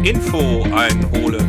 Info einholen.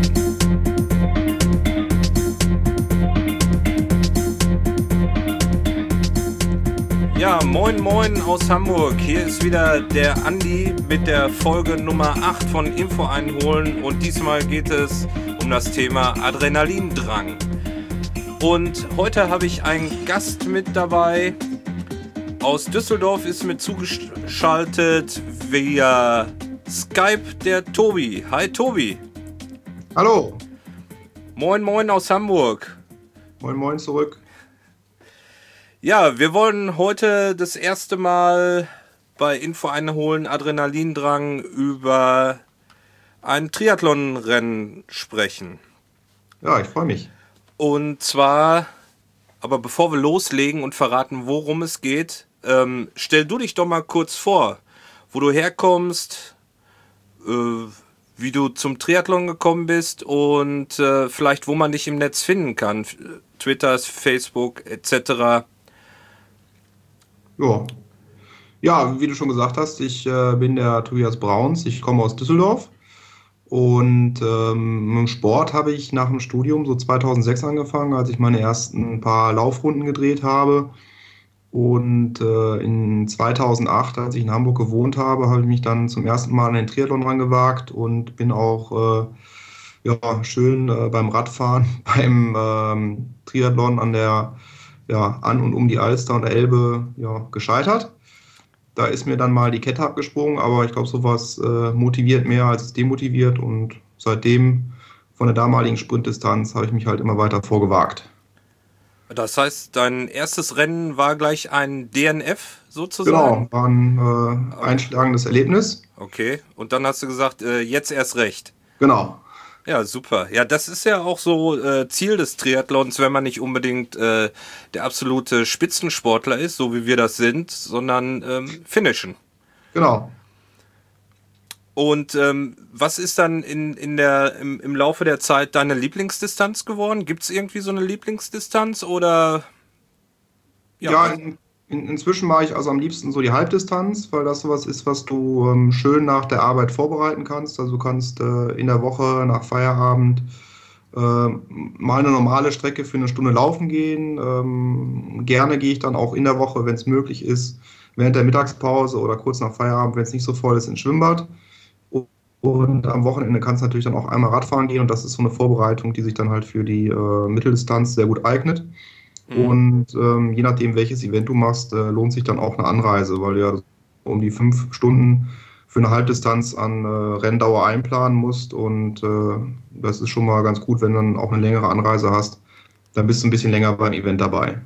Ja, moin moin aus Hamburg. Hier ist wieder der Andi mit der Folge Nummer 8 von Info einholen und diesmal geht es um das Thema Adrenalindrang. Und heute habe ich einen Gast mit dabei. Aus Düsseldorf ist mir zugeschaltet via Skype der Tobi. Hi Tobi. Hallo. Moin moin aus Hamburg. Moin moin zurück. Ja, wir wollen heute das erste Mal bei Info einholen Adrenalindrang über ein Triathlonrennen sprechen. Ja, ich freue mich. Und zwar, aber bevor wir loslegen und verraten, worum es geht, stell du dich doch mal kurz vor, wo du herkommst, wie du zum Triathlon gekommen bist und vielleicht, wo man dich im Netz finden kann. Twitter, Facebook etc. Ja, wie du schon gesagt hast, ich bin der Tobias Brauns, ich komme aus Düsseldorf und mit dem Sport habe ich nach dem Studium so 2006 angefangen, als ich meine ersten paar Laufrunden gedreht habe. Und in 2008, als ich in Hamburg gewohnt habe, habe ich mich dann zum ersten Mal an den Triathlon rangewagt und bin auch schön beim Radfahren, beim Triathlon an und um die Alster und der Elbe gescheitert. Da ist mir dann mal die Kette abgesprungen, aber ich glaube, sowas motiviert mehr als es demotiviert und seitdem von der damaligen Sprintdistanz habe ich mich halt immer weiter vorgewagt. Das heißt, dein erstes Rennen war gleich ein DNF sozusagen? Genau, war ein einschlagendes Erlebnis. Okay, und dann hast du gesagt, jetzt erst recht. Genau. Ja, super. Ja, das ist ja auch so Ziel des Triathlons, wenn man nicht unbedingt der absolute Spitzensportler ist, so wie wir das sind, sondern finishen. Genau. Und was ist dann im Laufe der Zeit deine Lieblingsdistanz geworden? Gibt es irgendwie so eine Lieblingsdistanz oder? Ja, inzwischen mache ich also am liebsten so die Halbdistanz, weil das sowas ist, was du schön nach der Arbeit vorbereiten kannst. Also du kannst in der Woche nach Feierabend mal eine normale Strecke für eine Stunde laufen gehen. Gerne gehe ich dann auch in der Woche, wenn es möglich ist, während der Mittagspause oder kurz nach Feierabend, wenn es nicht so voll ist, ins Schwimmbad. Und am Wochenende kannst du natürlich dann auch einmal Radfahren gehen und das ist so eine Vorbereitung, die sich dann halt für die Mitteldistanz sehr gut eignet. Und je nachdem, welches Event du machst, lohnt sich dann auch eine Anreise, weil du ja um die 5 Stunden für eine Halbdistanz an Renndauer einplanen musst. Und das ist schon mal ganz gut, wenn du dann auch eine längere Anreise hast. Dann bist du ein bisschen länger beim Event dabei.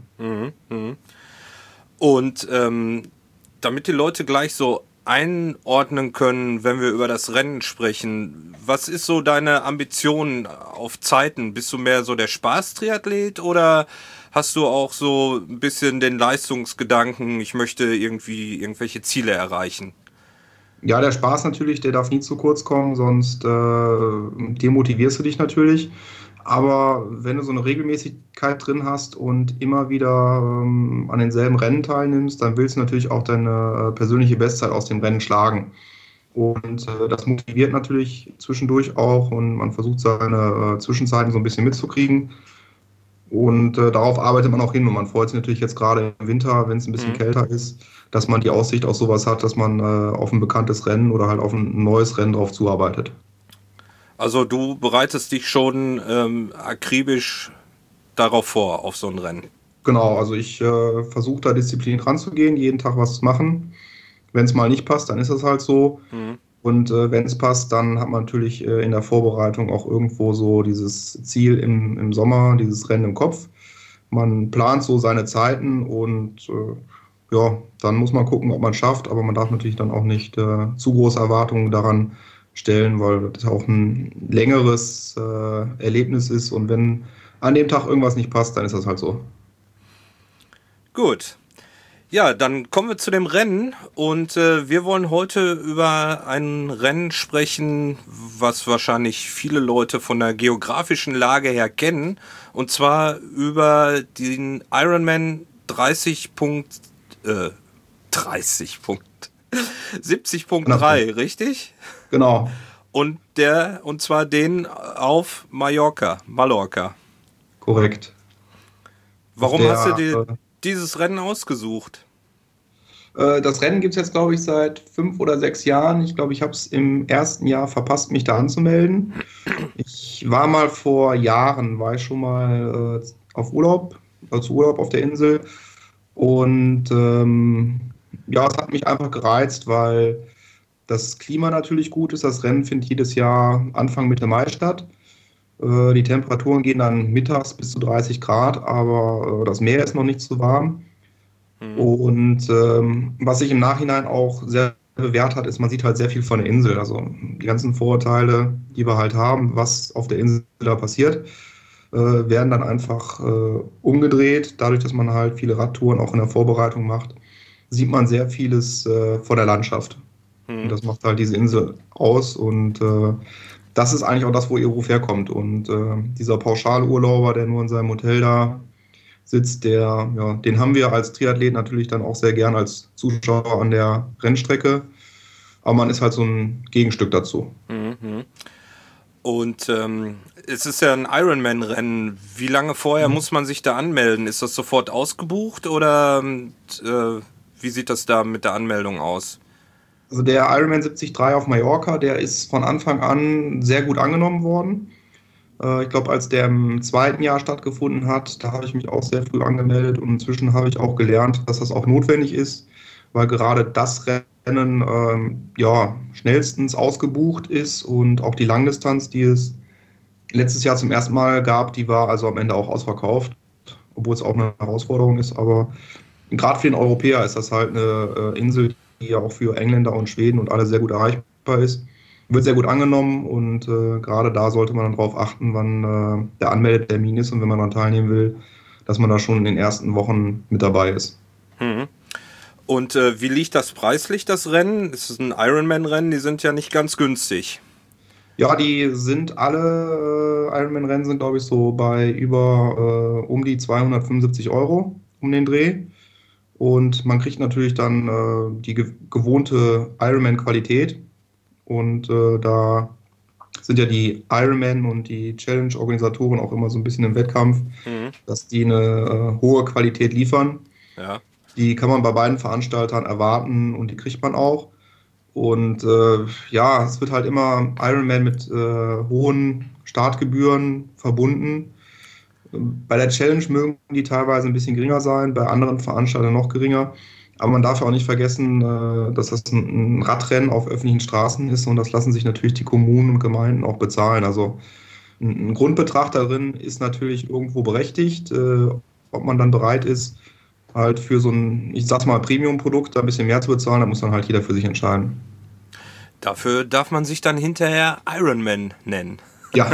Und damit die Leute gleich so einordnen können, wenn wir über das Rennen sprechen, was ist so deine Ambition auf Zeiten? Bist du mehr so der Spaß-Triathlet oder hast du auch so ein bisschen den Leistungsgedanken, ich möchte irgendwie irgendwelche Ziele erreichen? Ja, der Spaß natürlich, der darf nie zu kurz kommen, sonst demotivierst du dich natürlich. Aber wenn du so eine Regelmäßigkeit drin hast und immer wieder an denselben Rennen teilnimmst, dann willst du natürlich auch deine persönliche Bestzeit aus dem Rennen schlagen. Und das motiviert natürlich zwischendurch auch und man versucht seine Zwischenzeiten so ein bisschen mitzukriegen. Und darauf arbeitet man auch hin und man freut sich natürlich jetzt gerade im Winter, wenn es ein bisschen kälter ist, dass man die Aussicht auf sowas hat, dass man auf ein bekanntes Rennen oder halt auf ein neues Rennen drauf zuarbeitet. Also du bereitest dich schon akribisch darauf vor, auf so ein Rennen. Genau, also ich versuche da diszipliniert ranzugehen, jeden Tag was zu machen. Wenn es mal nicht passt, dann ist es halt so. Und wenn es passt, dann hat man natürlich in der Vorbereitung auch irgendwo so dieses Ziel im Sommer, dieses Rennen im Kopf. Man plant so seine Zeiten und dann muss man gucken, ob man es schafft. Aber man darf natürlich dann auch nicht zu große Erwartungen daran stellen, weil das auch ein längeres Erlebnis ist. Und wenn an dem Tag irgendwas nicht passt, dann ist das halt so. Gut. Ja, dann kommen wir zu dem Rennen und wir wollen heute über ein Rennen sprechen, was wahrscheinlich viele Leute von der geografischen Lage her kennen, und zwar über den Ironman 70.3, richtig? Genau. Und zwar den auf Mallorca. Korrekt. Warum hast du dir dieses Rennen ausgesucht? Das Rennen gibt es jetzt, glaube ich, seit 5 oder 6 Jahren. Ich glaube, ich habe es im ersten Jahr verpasst, mich da anzumelden. Ich war mal vor Jahren, war ich schon mal auf Urlaub, also Urlaub auf der Insel. Und ja, es hat mich einfach gereizt, weil das Klima natürlich gut ist. Das Rennen findet jedes Jahr Anfang Mitte Mai statt. Die Temperaturen gehen dann mittags bis zu 30 Grad, aber das Meer ist noch nicht zu warm. Und was sich im Nachhinein auch sehr bewährt hat, ist, man sieht halt sehr viel von der Insel. Also die ganzen Vorurteile, die wir halt haben, was auf der Insel da passiert, werden dann einfach umgedreht. Dadurch, dass man halt viele Radtouren auch in der Vorbereitung macht, sieht man sehr vieles von der Landschaft. Und das macht halt diese Insel aus. Und das ist eigentlich auch das, wo ihr Ruf herkommt. Und dieser Pauschalurlauber, der nur in seinem Hotel da sitzt, den haben wir als Triathlet natürlich dann auch sehr gern als Zuschauer an der Rennstrecke. Aber man ist halt so ein Gegenstück dazu. Und es ist ja ein Ironman-Rennen. Wie lange vorher muss man sich da anmelden? Ist das sofort ausgebucht oder wie sieht das da mit der Anmeldung aus? Also der Ironman 73 auf Mallorca, der ist von Anfang an sehr gut angenommen worden. Ich glaube, als der im zweiten Jahr stattgefunden hat, da habe ich mich auch sehr früh angemeldet und inzwischen habe ich auch gelernt, dass das auch notwendig ist, weil gerade das Rennen schnellstens ausgebucht ist und auch die Langdistanz, die es letztes Jahr zum ersten Mal gab, die war also am Ende auch ausverkauft, obwohl es auch eine Herausforderung ist. Aber gerade für den Europäer ist das halt eine Insel, die ja auch für Engländer und Schweden und alle sehr gut erreichbar ist. Wird sehr gut angenommen und gerade da sollte man dann darauf achten, wann der Anmeldetermin ist und wenn man dann teilnehmen will, dass man da schon in den ersten Wochen mit dabei ist. Und wie liegt das preislich, das Rennen? Es ist ein Ironman-Rennen, die sind ja nicht ganz günstig. Ja, die sind alle Ironman-Rennen sind, glaube ich, so bei über um die 275 Euro um den Dreh. Und man kriegt natürlich dann die gewohnte Ironman-Qualität. Und da sind ja die Ironman und die Challenge-Organisatoren auch immer so ein bisschen im Wettkampf, dass die eine hohe Qualität liefern. Ja. Die kann man bei beiden Veranstaltern erwarten und die kriegt man auch. Und es wird halt immer Ironman mit hohen Startgebühren verbunden. Bei der Challenge mögen die teilweise ein bisschen geringer sein, bei anderen Veranstaltern noch geringer. Aber man darf ja auch nicht vergessen, dass das ein Radrennen auf öffentlichen Straßen ist und das lassen sich natürlich die Kommunen und Gemeinden auch bezahlen. Also ein Grundbetrag darin ist natürlich irgendwo berechtigt. Ob man dann bereit ist, halt für so ein, ich sag's mal, Premium-Produkt ein bisschen mehr zu bezahlen, da muss dann halt jeder für sich entscheiden. Dafür darf man sich dann hinterher Ironman nennen. Ja.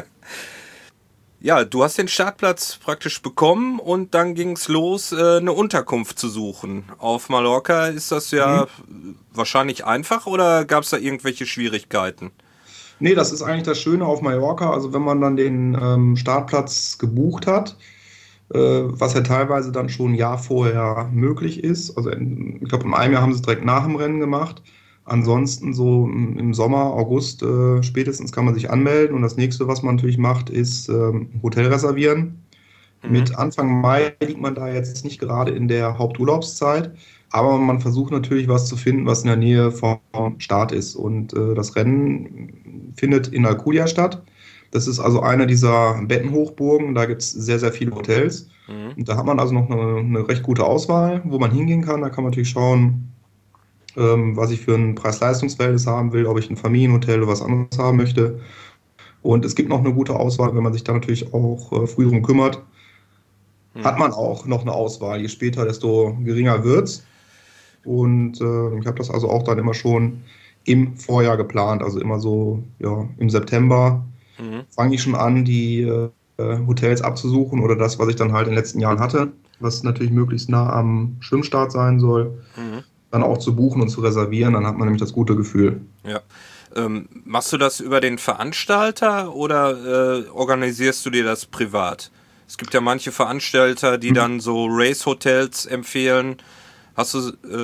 Ja, du hast den Startplatz praktisch bekommen und dann ging es los, eine Unterkunft zu suchen. Auf Mallorca ist das ja wahrscheinlich einfach oder gab es da irgendwelche Schwierigkeiten? Nee, das ist eigentlich das Schöne auf Mallorca. Also wenn man dann den Startplatz gebucht hat, was ja teilweise dann schon ein Jahr vorher möglich ist. Also ich glaube, in einem Jahr haben sie es direkt nach dem Rennen gemacht. Ansonsten so im Sommer, August spätestens kann man sich anmelden und das nächste, was man natürlich macht, ist Hotel reservieren. Mit Anfang Mai liegt man da jetzt nicht gerade in der Haupturlaubszeit, aber man versucht natürlich was zu finden, was in der Nähe vom Start ist. Und das Rennen findet in Alcudia statt. Das ist also eine dieser Bettenhochburgen, da gibt es sehr, sehr viele Hotels. Und da hat man also noch eine recht gute Auswahl, wo man hingehen kann. Da kann man natürlich schauen, was ich für ein Preis-Leistungs-Verhältnis haben will, ob ich ein Familienhotel oder was anderes haben möchte. Und es gibt noch eine gute Auswahl, wenn man sich da natürlich auch früh drum kümmert. Hat man auch noch eine Auswahl. Je später, desto geringer wird's. Und ich habe das also auch dann immer schon im Vorjahr geplant, also immer so im September fange ich schon an, die Hotels abzusuchen oder das, was ich dann halt in den letzten Jahren hatte, was natürlich möglichst nah am Schwimmstart sein soll, dann auch zu buchen und zu reservieren, dann hat man nämlich das gute Gefühl. Ja. Machst du das über den Veranstalter oder organisierst du dir das privat? Es gibt ja manche Veranstalter, die dann so Race-Hotels empfehlen.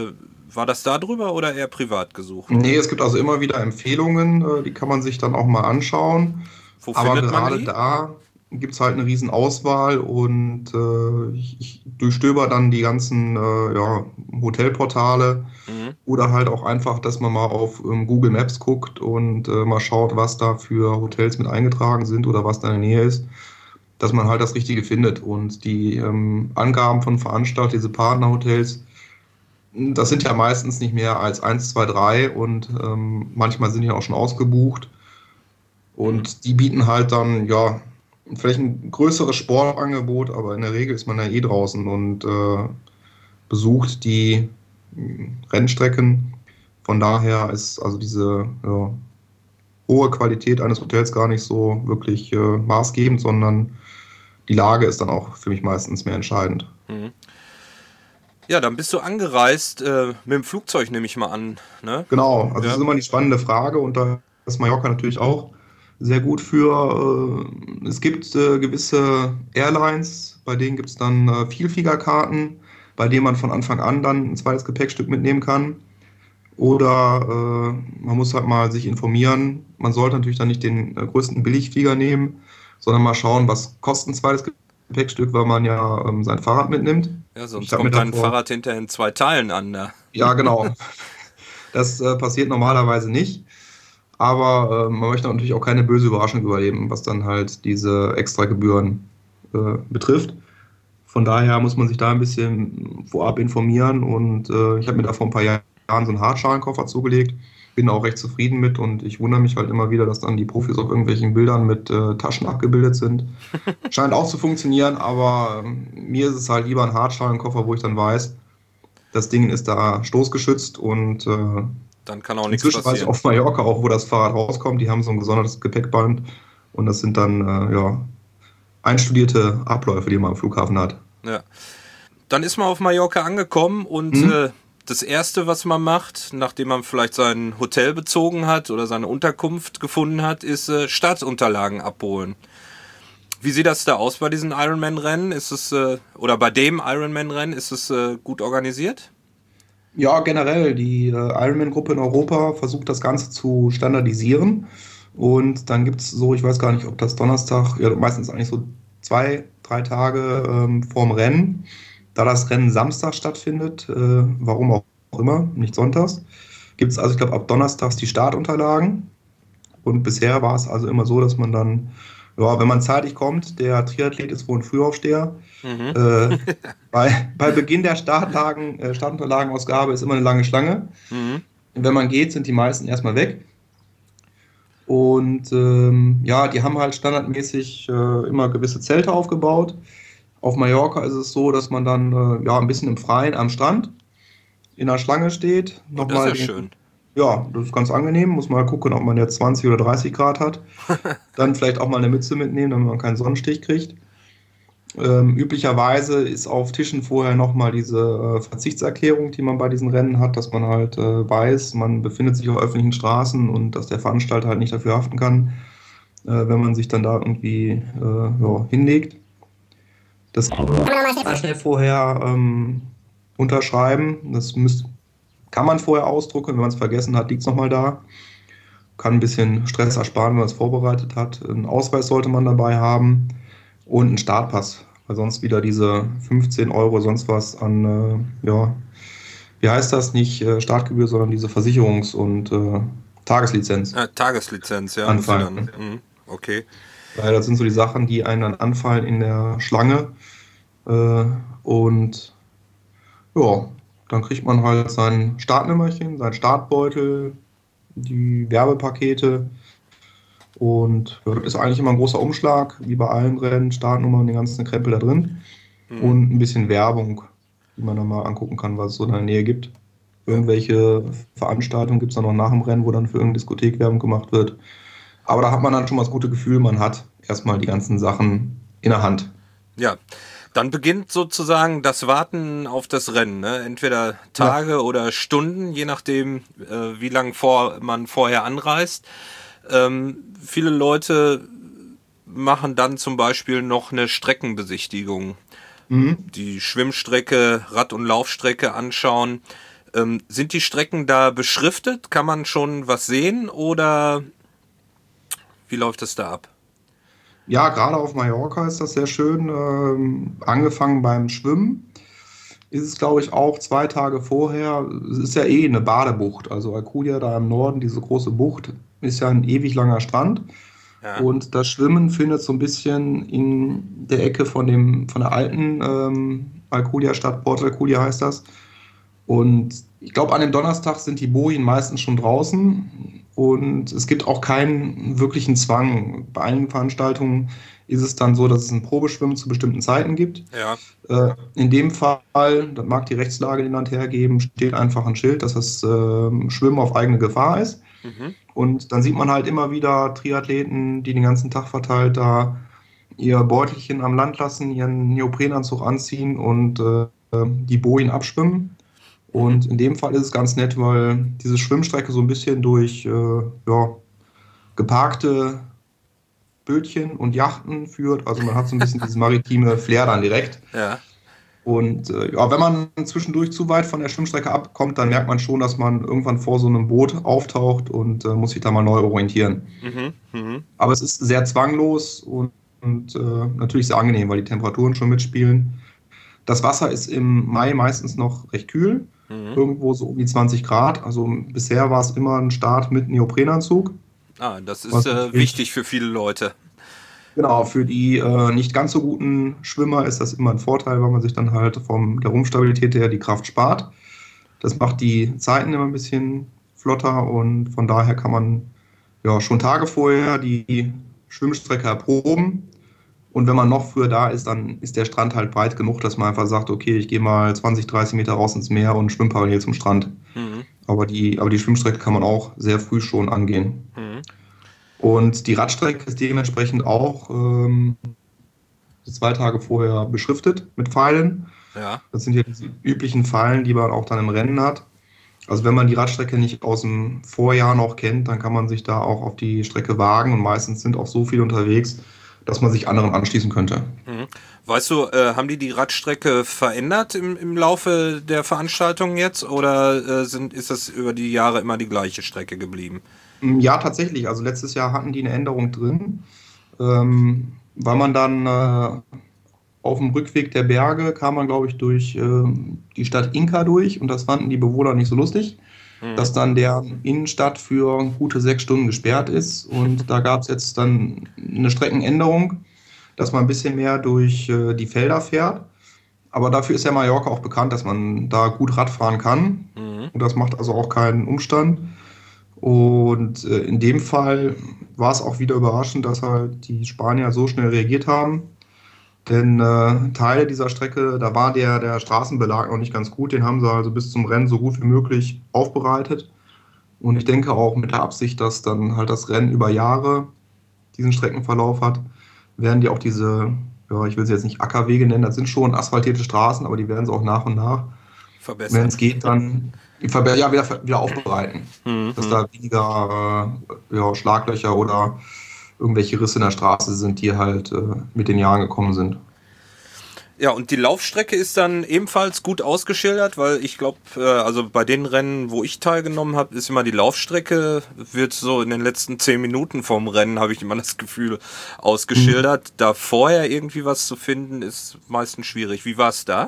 War das da drüber oder eher privat gesucht? Nee, es gibt also immer wieder Empfehlungen, die kann man sich dann auch mal anschauen. Wo Aber findet man gerade die? da gibt es halt eine riesen Auswahl und ich durchstöber dann die ganzen ja, Hotelportale Mhm. oder halt auch einfach, dass man mal auf Google Maps guckt und mal schaut, was da für Hotels mit eingetragen sind oder was da in der Nähe ist, dass man halt das Richtige findet. Und die Angaben von Veranstaltern, diese Partnerhotels, das sind ja meistens nicht mehr als eins, 2, 3 und manchmal sind die auch schon ausgebucht. Mhm. Und die bieten halt dann, ja, vielleicht ein größeres Sportangebot, aber in der Regel ist man ja eh draußen und besucht die Rennstrecken. Von daher ist also diese ja, hohe Qualität eines Hotels gar nicht so wirklich maßgebend, sondern die Lage ist dann auch für mich meistens mehr entscheidend. Mhm. Ja, dann bist du angereist mit dem Flugzeug, nehme ich mal an. Ne? Genau, also das Ja. ist immer die spannende Frage und da ist Mallorca natürlich auch sehr gut für. Es gibt gewisse Airlines, bei denen gibt es dann Vielfliegerkarten, bei denen man von Anfang an dann ein zweites Gepäckstück mitnehmen kann. Oder man muss halt mal sich informieren. Man sollte natürlich dann nicht den größten Billigflieger nehmen, sondern mal schauen, was kostet ein zweites Gepäckstück, weil man ja sein Fahrrad mitnimmt. Ja, Ich sonst habe mir kommt dein davor, Fahrrad hinterher in 2 Teilen an. Ne? ja genau, das passiert normalerweise nicht. Aber man möchte natürlich auch keine böse Überraschung überleben, was dann halt diese Extragebühren betrifft. Von daher muss man sich da ein bisschen vorab informieren und ich habe mir da vor ein paar Jahren so einen Hartschalenkoffer zugelegt, bin auch recht zufrieden mit und ich wundere mich halt immer wieder, dass dann die Profis auf irgendwelchen Bildern mit Taschen abgebildet sind. Scheint auch zu funktionieren, aber mir ist es halt lieber ein Hartschalenkoffer, wo ich dann weiß, das Ding ist da stoßgeschützt und Dann kann auch nichts inzwischen weiß ich passieren. auf Mallorca auch, wo das Fahrrad rauskommt. Die haben so ein gesondertes Gepäckband und das sind dann ja, einstudierte Abläufe, die man am Flughafen hat. Ja. Dann ist man auf Mallorca angekommen und Hm? das Erste, was man macht, nachdem man vielleicht sein Hotel bezogen hat oder seine Unterkunft gefunden hat, ist Startunterlagen abholen. Wie sieht das da aus bei diesen Ironman-Rennen? Ist es, oder bei dem Ironman-Rennen, ist es gut organisiert? Ja, generell, die Ironman-Gruppe in Europa versucht das Ganze zu standardisieren. Und dann gibt es so, ich weiß gar nicht, ob das Donnerstag, ja, meistens eigentlich so 2, 3 Tage vorm Rennen. Da das Rennen Samstag stattfindet, warum auch immer, nicht sonntags, gibt es also, ich glaube, ab Donnerstags die Startunterlagen. Und bisher war es also immer so, dass man dann, ja, wenn man zeitig kommt, der Triathlet ist wohl ein Frühaufsteher, Mhm. äh, bei Beginn der Startunterlagenausgabe ist immer eine lange Schlange. Mhm. Wenn man geht, sind die meisten erstmal weg. Und ja, die haben halt standardmäßig immer gewisse Zelte aufgebaut. Auf Mallorca ist es so, dass man dann ja, ein bisschen im Freien am Strand in der Schlange steht. Oh, das ist Nochmal ja den, schön. ja, das ist ganz angenehm. Muss mal gucken, ob man jetzt 20 oder 30 Grad hat. Dann vielleicht auch mal eine Mütze mitnehmen, damit man keinen Sonnenstich kriegt. Üblicherweise ist auf Tischen vorher nochmal diese Verzichtserklärung, die man bei diesen Rennen hat, dass man halt weiß, man befindet sich auf öffentlichen Straßen und dass der Veranstalter halt nicht dafür haften kann, wenn man sich dann da irgendwie ja, hinlegt. Das kann man schnell vorher unterschreiben. Kann man vorher ausdrucken. Wenn man es vergessen hat, liegt es nochmal da. Kann ein bisschen Stress ersparen, wenn man es vorbereitet hat. Einen Ausweis sollte man dabei haben und einen Startpass, weil sonst wieder diese 15 Euro sonst was an, ja, wie heißt das, nicht Startgebühr, sondern diese Versicherungs- und Tageslizenz Tageslizenz, ja, muss sie dann. anfallen. Mhm. Okay. Weil das sind so die Sachen, die einem dann anfallen in der Schlange. Äh, und ja, dann kriegt man halt sein Startnummerchen, sein Startbeutel, die Werbepakete. Und ja, das ist eigentlich immer ein großer Umschlag, wie bei allen Rennen, Startnummer und den ganzen Krempel da drin. Mhm. Und ein bisschen Werbung, die man dann mal angucken kann, was es so in der Nähe gibt. Ja. Irgendwelche Veranstaltungen gibt es dann noch nach dem Rennen, wo dann für irgendeine Diskothek Werbung gemacht wird. Aber da hat man dann schon mal das gute Gefühl, man hat erstmal die ganzen Sachen in der Hand. Ja, dann beginnt sozusagen das Warten auf das Rennen. Ne? Entweder Ja. Tage oder Stunden, je nachdem, wie lange man vorher anreist. Viele Leute machen dann zum Beispiel noch eine Streckenbesichtigung. Mhm. Die Schwimmstrecke, Rad- und Laufstrecke anschauen. Sind die Strecken da beschriftet? Kann man schon was sehen oder wie läuft das da ab? Ja, gerade auf Mallorca ist das sehr schön. Angefangen beim Schwimmen ist es, glaube ich, auch 2 Tage vorher. Es ist ja eh eine Badebucht. Also Alcudia da im Norden, diese große Bucht, ist ja ein ewig langer Strand. Ja. Und das Schwimmen findet so ein bisschen in der Ecke von der alten Alcudia-Stadt, Port Alcudia heißt das. Und ich glaube, an dem Donnerstag sind die Bojen meistens schon draußen und es gibt auch keinen wirklichen Zwang. Bei einigen Veranstaltungen ist es dann so, dass es ein Probeschwimmen zu bestimmten Zeiten gibt. Ja. In dem Fall, das mag die Rechtslage den Land hergeben, steht einfach ein Schild, dass das Schwimmen auf eigene Gefahr ist. Mhm. Und dann sieht man halt immer wieder Triathleten, die den ganzen Tag verteilt da ihr Beutelchen am Land lassen, ihren Neoprenanzug anziehen und die Bojen abschwimmen. Und in dem Fall ist es ganz nett, weil diese Schwimmstrecke so ein bisschen durch ja, geparkte Bötchen und Yachten führt. Also man hat so ein bisschen dieses maritime Flair dann direkt. Ja. Und ja, wenn man zwischendurch zu weit von der Schwimmstrecke abkommt, dann merkt man schon, dass man irgendwann vor so einem Boot auftaucht und muss sich da mal neu orientieren. Mhm. Mhm. Aber es ist sehr zwanglos und natürlich sehr angenehm, weil die Temperaturen schon mitspielen. Das Wasser ist im Mai meistens noch recht kühl, irgendwo so um die 20 Grad. Also bisher war es immer ein Start mit Neoprenanzug. Das ist Was wichtig für viele Leute. Genau, für die nicht ganz so guten Schwimmer ist das immer ein Vorteil, weil man sich dann halt von der Rumpfstabilität her die Kraft spart. Das macht die Zeiten immer ein bisschen flotter und von daher kann man ja schon Tage vorher die Schwimmstrecke erproben. Und wenn man noch früher da ist, dann ist der Strand halt breit genug, dass man einfach sagt, okay, ich gehe mal 20, 30 Meter raus ins Meer und schwimme parallel zum Strand. Mhm. Aber die Schwimmstrecke kann man auch sehr früh schon angehen. Mhm. Und die Radstrecke ist dementsprechend auch 2 Tage vorher beschriftet mit Pfeilen. Ja. Das sind ja diese üblichen Pfeilen, die man auch dann im Rennen hat. Also wenn man die Radstrecke nicht aus dem Vorjahr noch kennt, dann kann man sich da auch auf die Strecke wagen. Und meistens sind auch so viele unterwegs, dass man sich anderen anschließen könnte. Mhm. Weißt du, haben die Radstrecke verändert im Laufe der Veranstaltung jetzt oder ist das über die Jahre immer die gleiche Strecke geblieben? Ja, tatsächlich. Also letztes Jahr hatten die eine Änderung drin, weil man dann auf dem Rückweg der Berge kam man, glaube ich, durch die Stadt Inka durch und das fanden die Bewohner nicht so lustig, dass dann der Innenstadt für gute 6 Stunden gesperrt ist und da gab es jetzt dann eine Streckenänderung, dass man ein bisschen mehr durch die Felder fährt. Aber dafür ist ja Mallorca auch bekannt, dass man da gut Rad fahren kann und das macht also auch keinen Umstand. Und in dem Fall war es auch wieder überraschend, dass halt die Spanier so schnell reagiert haben. Denn Teile dieser Strecke, da war der Straßenbelag noch nicht ganz gut. Den haben sie also bis zum Rennen so gut wie möglich aufbereitet. Und ich denke auch mit der Absicht, dass dann halt das Rennen über Jahre diesen Streckenverlauf hat, werden die auch diese, ja, ich will sie jetzt nicht Ackerwege nennen, das sind schon asphaltierte Straßen, aber die werden sie auch nach und nach, wenn es geht, dann wieder aufbereiten. Dass da weniger ja, Schlaglöcher oder irgendwelche Risse in der Straße sind, die halt mit den Jahren gekommen sind. Ja, und die Laufstrecke ist dann ebenfalls gut ausgeschildert, weil ich glaube, also bei den Rennen, wo ich teilgenommen habe, ist immer die Laufstrecke, wird so in den letzten 10 Minuten vom Rennen, habe ich immer das Gefühl, ausgeschildert. Da vorher irgendwie was zu finden, ist meistens schwierig. Wie war es da?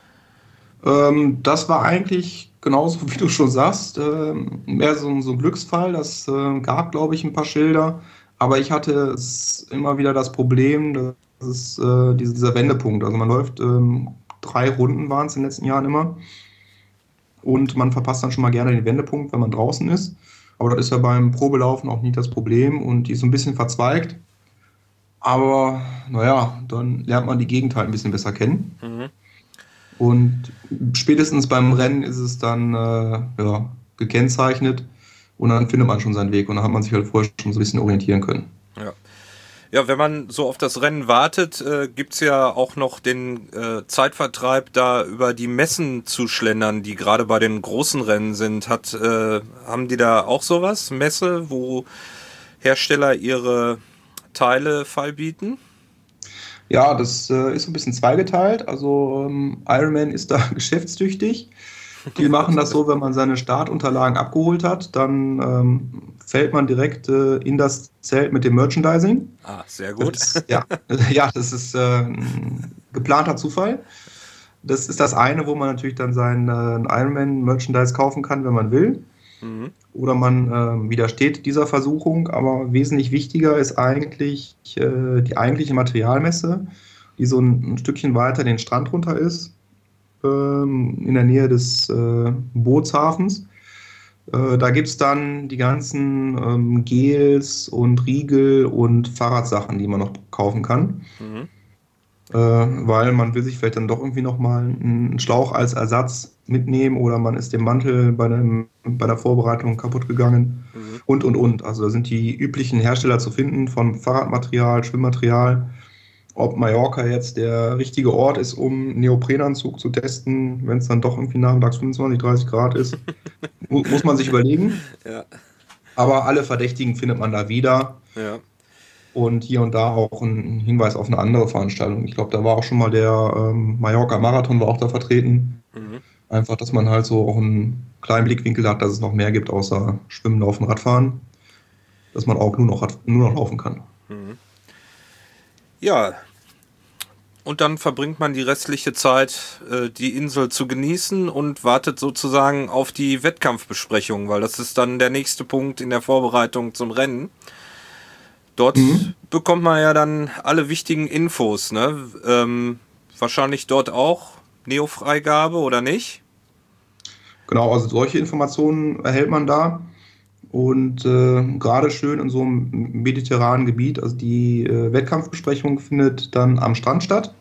Das war eigentlich genauso, wie du schon sagst, mehr so ein Glücksfall. Das gab, glaube ich, ein paar Schilder. Aber ich hatte immer wieder das Problem, dass es dieser Wendepunkt. Also man läuft 3 Runden waren es in den letzten Jahren immer. Und man verpasst dann schon mal gerne den Wendepunkt, wenn man draußen ist. Aber das ist ja beim Probelaufen auch nicht das Problem. Und die ist so ein bisschen verzweigt. Aber naja, dann lernt man die Gegend halt ein bisschen besser kennen. Und spätestens beim Rennen ist es dann ja, gekennzeichnet und dann findet man schon seinen Weg und dann hat man sich halt vorher schon so ein bisschen orientieren können. Ja. Ja, wenn man so auf das Rennen wartet, gibt's ja auch noch den Zeitvertreib, da über die Messen zu schlendern, die gerade bei den großen Rennen sind. Haben die da auch sowas? Messe, wo Hersteller ihre Teile feilbieten? Ja, das ist so ein bisschen zweigeteilt. Also Ironman ist da geschäftstüchtig Die machen das so, wenn man seine Startunterlagen abgeholt hat, dann fällt man direkt in das Zelt mit dem Merchandising. Ah, sehr Das gut. ist, ja, ja, das ist ein geplanter Zufall. Das ist das eine, wo man natürlich dann sein Ironman-Merchandise kaufen kann, wenn man will. Mhm. Oder man widersteht dieser Versuchung. Aber wesentlich wichtiger ist eigentlich die eigentliche Materialmesse, die so ein Stückchen weiter den Strand runter ist, in der Nähe des Bootshafens. Da gibt es dann die ganzen Gels und Riegel und Fahrradsachen, die man noch kaufen kann. Mhm. Weil man will sich vielleicht dann doch irgendwie nochmal einen Schlauch als Ersatz mitnehmen oder man ist dem Mantel bei der Vorbereitung kaputt gegangen Mhm. und. Also da sind die üblichen Hersteller zu finden von Fahrradmaterial, Schwimmmaterial. Ob Mallorca jetzt der richtige Ort ist, um einen Neoprenanzug zu testen, wenn es dann doch irgendwie nachmittags 25, 30 Grad ist, muss man sich überlegen. Ja, Aber alle Verdächtigen findet man da wieder. ja. Und hier und da auch ein Hinweis auf eine andere Veranstaltung. Ich glaube, da war auch schon mal der Mallorca-Marathon war auch da vertreten. Mhm. Einfach, dass man halt so auch einen kleinen Blickwinkel hat, dass es noch mehr gibt außer Schwimmen, Laufen, Radfahren. Dass man auch nur noch laufen kann. Mhm. Ja, und dann verbringt man die restliche Zeit, die Insel zu genießen und wartet sozusagen auf die Wettkampfbesprechung, weil das ist dann der nächste Punkt in der Vorbereitung zum Rennen. Dort bekommt man ja dann alle wichtigen Infos, ne? Wahrscheinlich dort auch Neo-Freigabe oder nicht? Genau, also solche Informationen erhält man da. Und gerade schön in so einem mediterranen Gebiet, also die Wettkampfbesprechung findet dann am Strand statt.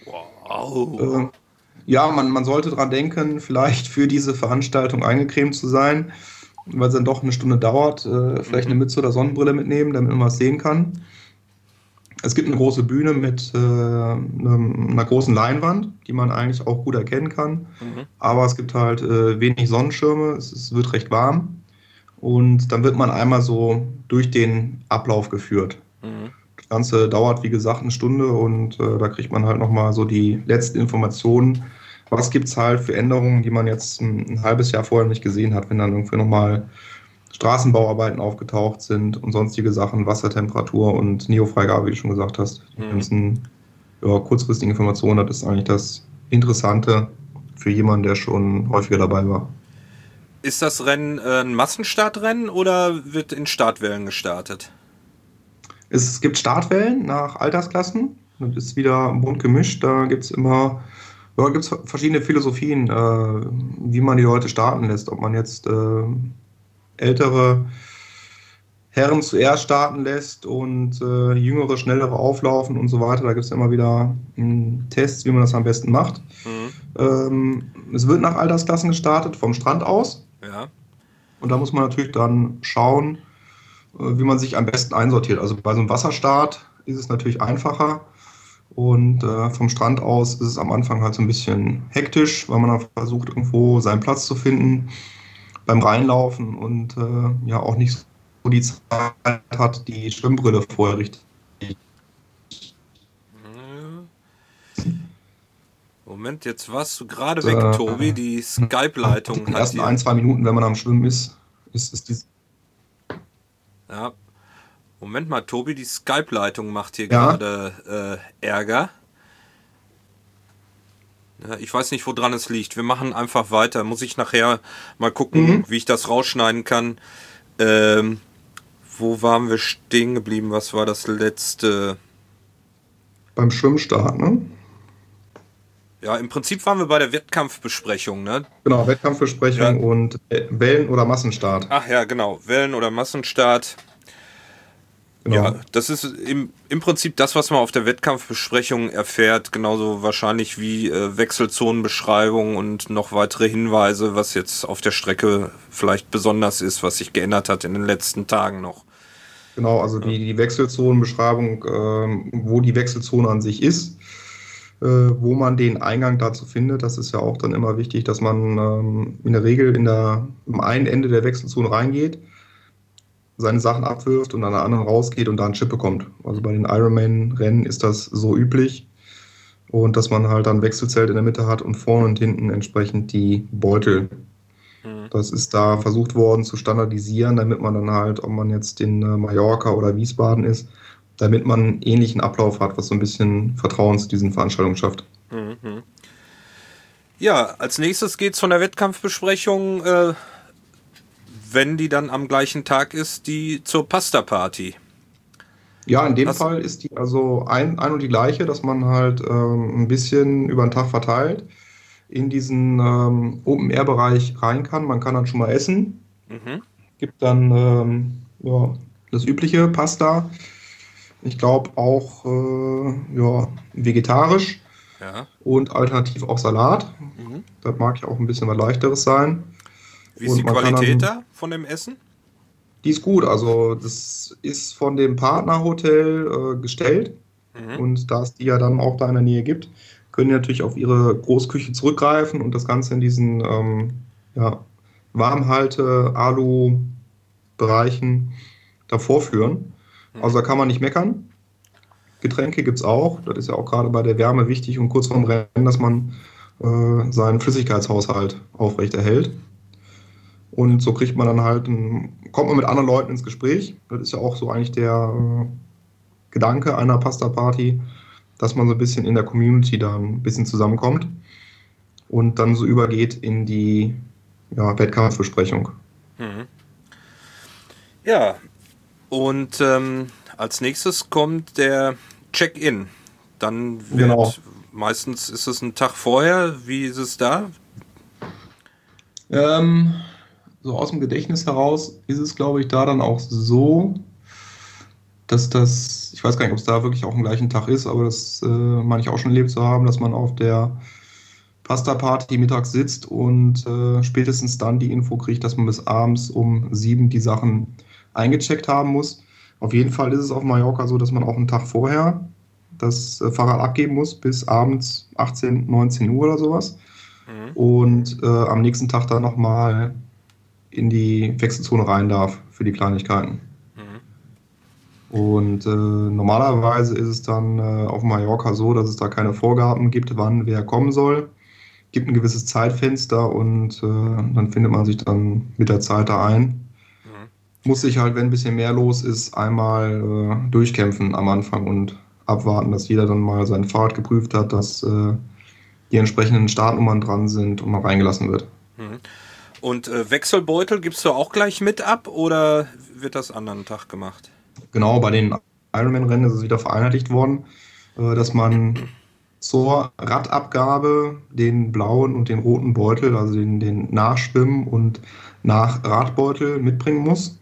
Wow. Ja, man sollte dran denken, vielleicht für diese Veranstaltung eingecremt zu sein, weil es dann doch eine Stunde dauert. Vielleicht eine Mütze oder Sonnenbrille mitnehmen, damit man was sehen kann. Es gibt eine große Bühne mit einer großen Leinwand, die man eigentlich auch gut erkennen kann. Mhm. Aber es gibt halt wenig Sonnenschirme, es wird recht warm. Und dann wird man einmal so durch den Ablauf geführt. Mhm. Das Ganze dauert, wie gesagt, eine Stunde und da kriegt man halt nochmal so die letzten Informationen. Was gibt es halt für Änderungen, die man jetzt ein halbes Jahr vorher nicht gesehen hat, wenn dann irgendwie nochmal Straßenbauarbeiten aufgetaucht sind und sonstige Sachen, Wassertemperatur und Neofreigabe, wie du schon gesagt hast. Die ganzen kurzfristigen Informationen, das ist eigentlich das Interessante für jemanden, der schon häufiger dabei war. Ist das Rennen ein Massenstartrennen oder wird in Startwellen gestartet? Es gibt Startwellen nach Altersklassen. Das ist wieder bunt gemischt. Da gibt es immer gibt's verschiedene Philosophien, wie man die Leute starten lässt. Ob man jetzt ältere Herren zuerst starten lässt und jüngere, schnellere auflaufen und so weiter. Da gibt es immer wieder Tests, wie man das am besten macht. Es wird nach Altersklassen gestartet, vom Strand aus. Ja. Und da muss man natürlich dann schauen, wie man sich am besten einsortiert. Also bei so einem Wasserstart ist es natürlich einfacher. Und vom Strand aus ist es am Anfang halt so ein bisschen hektisch, weil man dann versucht, irgendwo seinen Platz zu finden beim Reinlaufen und ja auch nicht so die Zeit hat, die Schwimmbrille vorher richtig. Moment, jetzt warst du gerade weg, Tobi. Die Skype-Leitung In den hat ersten hier. 1, 2 Minuten, wenn man am Schwimmen ist die. Ja. Moment mal, Tobi, die Skype-Leitung macht hier Ja. gerade Ärger. Ja, ich weiß nicht, woran es liegt. Wir machen einfach weiter. Muss ich nachher mal gucken, wie ich das rausschneiden kann. Wo waren wir stehen geblieben? Was war das letzte? Beim Schwimmstart, ne? Ja, im Prinzip waren wir bei der Wettkampfbesprechung, ne? Genau, Wettkampfbesprechung Ja. und Wellen- oder Massenstart. Ach ja, genau. Wellen- oder Massenstart. Genau. Ja, das ist im Prinzip das, was man auf der Wettkampfbesprechung erfährt, genauso wahrscheinlich wie Wechselzonenbeschreibung und noch weitere Hinweise, was jetzt auf der Strecke vielleicht besonders ist, was sich geändert hat in den letzten Tagen noch. Genau, also die Wechselzonenbeschreibung, wo die Wechselzone an sich ist, wo man den Eingang dazu findet. Das ist ja auch dann immer wichtig, dass man in der Regel am einen Ende der Wechselzone reingeht, seine Sachen abwirft und an der anderen rausgeht und da einen Chip bekommt. Also bei den Ironman-Rennen ist das so üblich. Und dass man halt dann Wechselzelt in der Mitte hat und vorne und hinten entsprechend die Beutel. Das ist da versucht worden zu standardisieren, damit man dann halt, ob man jetzt in Mallorca oder Wiesbaden ist, damit man einen ähnlichen Ablauf hat, was so ein bisschen Vertrauen zu diesen Veranstaltungen schafft. Ja, als nächstes geht's von der Wettkampfbesprechung, wenn die dann am gleichen Tag ist, die zur Pasta-Party. Ja, in dem Fall ist die also ein und die gleiche, dass man halt ein bisschen über den Tag verteilt in diesen Open-Air-Bereich rein kann. Man kann dann schon mal essen. Gibt dann ja, das übliche Pasta. Ich glaube auch ja, vegetarisch Ja. und alternativ auch Salat. Das mag ja auch ein bisschen was Leichteres sein. Wie ist die Qualität da von dem Essen? Die ist gut. Also das ist von dem Partnerhotel gestellt. Und da es die ja dann auch da in der Nähe gibt, können die natürlich auf ihre Großküche zurückgreifen und das Ganze in diesen ja, Warmhalte-Alu-Bereichen da vorführen. Also da kann man nicht meckern. Getränke gibt es auch. Das ist ja auch gerade bei der Wärme wichtig und kurz vorm Rennen, dass man seinen Flüssigkeitshaushalt aufrechterhält. Und so kriegt man dann halt, kommt man mit anderen Leuten ins Gespräch. Das ist ja auch so eigentlich der Gedanke einer Pasta-Party, dass man so ein bisschen in der Community da ein bisschen zusammenkommt und dann so übergeht in die Wettkampfbesprechung. Ja, und als nächstes kommt der Check-in. Dann wird meistens ist es ein Tag vorher. Wie ist es da? So aus dem Gedächtnis heraus ist es, glaube ich, da dann auch so, dass das, ich weiß gar nicht, ob es da wirklich auch am gleichen Tag ist, aber das meine ich auch schon erlebt zu haben, dass man auf der Pasta-Party mittags sitzt und spätestens dann die Info kriegt, dass man bis abends um 7 die Sachen eingecheckt haben muss. Auf jeden Fall ist es auf Mallorca so, dass man auch einen Tag vorher das Fahrrad abgeben muss, bis abends 18, 19 Uhr oder sowas. Und am nächsten Tag dann nochmal in die Wechselzone rein darf für die Kleinigkeiten. Und normalerweise ist es dann auf Mallorca so, dass es da keine Vorgaben gibt, wann wer kommen soll. Gibt ein gewisses Zeitfenster und dann findet man sich dann mit der Zeit da ein. Muss sich halt, wenn ein bisschen mehr los ist, einmal durchkämpfen am Anfang und abwarten, dass jeder dann mal sein Fahrrad geprüft hat, dass die entsprechenden Startnummern dran sind und mal reingelassen wird. Und Wechselbeutel gibst du auch gleich mit ab oder wird das anderen Tag gemacht? Genau, bei den Ironman-Rennen ist es wieder vereinheitlicht worden, dass man zur Radabgabe den blauen und den roten Beutel, also den Nachschwimmen- und Nachradbeutel mitbringen muss.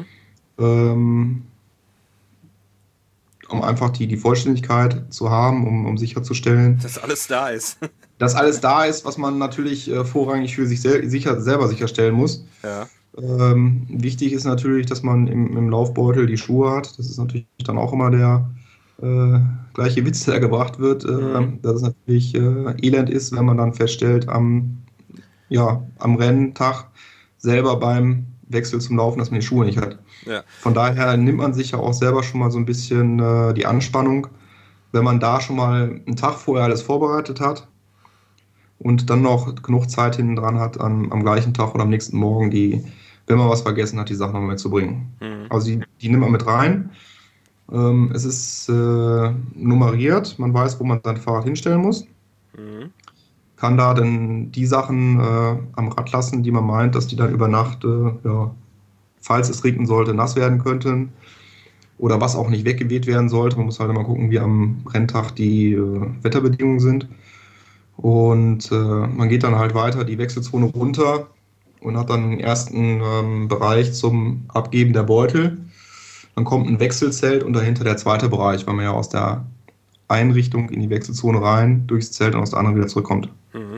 Um einfach die Vollständigkeit zu haben, um sicherzustellen, dass alles da ist. Dass alles da ist, was man natürlich vorrangig für sich selber sicherstellen muss. Ja. Wichtig ist natürlich, dass man im Laufbeutel die Schuhe hat. Das ist natürlich dann auch immer der gleiche Witz, der gebracht wird, dass es natürlich elend ist, wenn man dann feststellt am Renntag selber beim Wechsel zum Laufen, dass man die Schuhe nicht hat. Ja. Von daher nimmt man sich ja auch selber schon mal so ein bisschen die Anspannung, wenn man da schon mal einen Tag vorher alles vorbereitet hat und dann noch genug Zeit hinten dran hat, am gleichen Tag oder am nächsten Morgen, wenn man was vergessen hat, die Sachen noch mitzubringen. Also die nimmt man mit rein. Es ist nummeriert, man weiß, wo man sein Fahrrad hinstellen muss. Kann da dann die Sachen am Rad lassen, die man meint, dass die dann über Nacht, falls es regnen sollte, nass werden könnten. Oder was auch nicht weggeweht werden sollte. Man muss halt immer gucken, wie am Renntag die Wetterbedingungen sind. Und man geht dann halt weiter die Wechselzone runter und hat dann den ersten Bereich zum Abgeben der Beutel. Dann kommt ein Wechselzelt und dahinter der zweite Bereich, weil man ja aus der Einrichtung in die Wechselzone rein, durchs Zelt und aus der anderen wieder zurückkommt.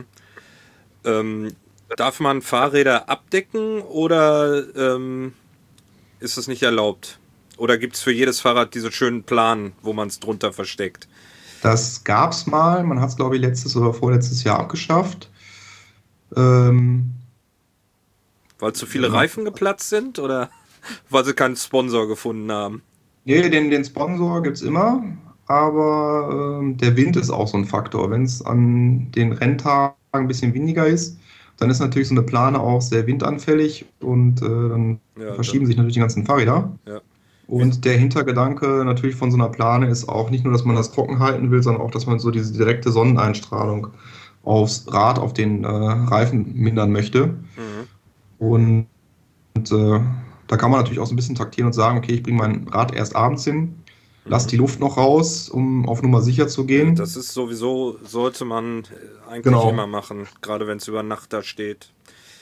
Darf man Fahrräder abdecken oder ist es nicht erlaubt? Oder gibt es für jedes Fahrrad diese schönen Planen, wo man es drunter versteckt? Das gab es mal. Man hat es, glaube ich, letztes oder vorletztes Jahr abgeschafft. Weil zu viele Reifen geplatzt sind oder weil sie keinen Sponsor gefunden haben? Nee, den Sponsor gibt es immer. aber der Wind ist auch so ein Faktor. Wenn es an den Renntagen ein bisschen windiger ist, dann ist natürlich so eine Plane auch sehr windanfällig und dann verschieben sich natürlich die ganzen Fahrräder. Ja. Und der Hintergedanke natürlich von so einer Plane ist auch nicht nur, dass man das trocken halten will, sondern auch, dass man so diese direkte Sonneneinstrahlung aufs Rad, auf den Reifen mindern möchte. Und da kann man natürlich auch so ein bisschen taktieren und sagen, okay, ich bringe mein Rad erst abends hin, lass die Luft noch raus, um auf Nummer sicher zu gehen. Das ist sowieso, sollte man eigentlich immer machen, gerade wenn es über Nacht da steht.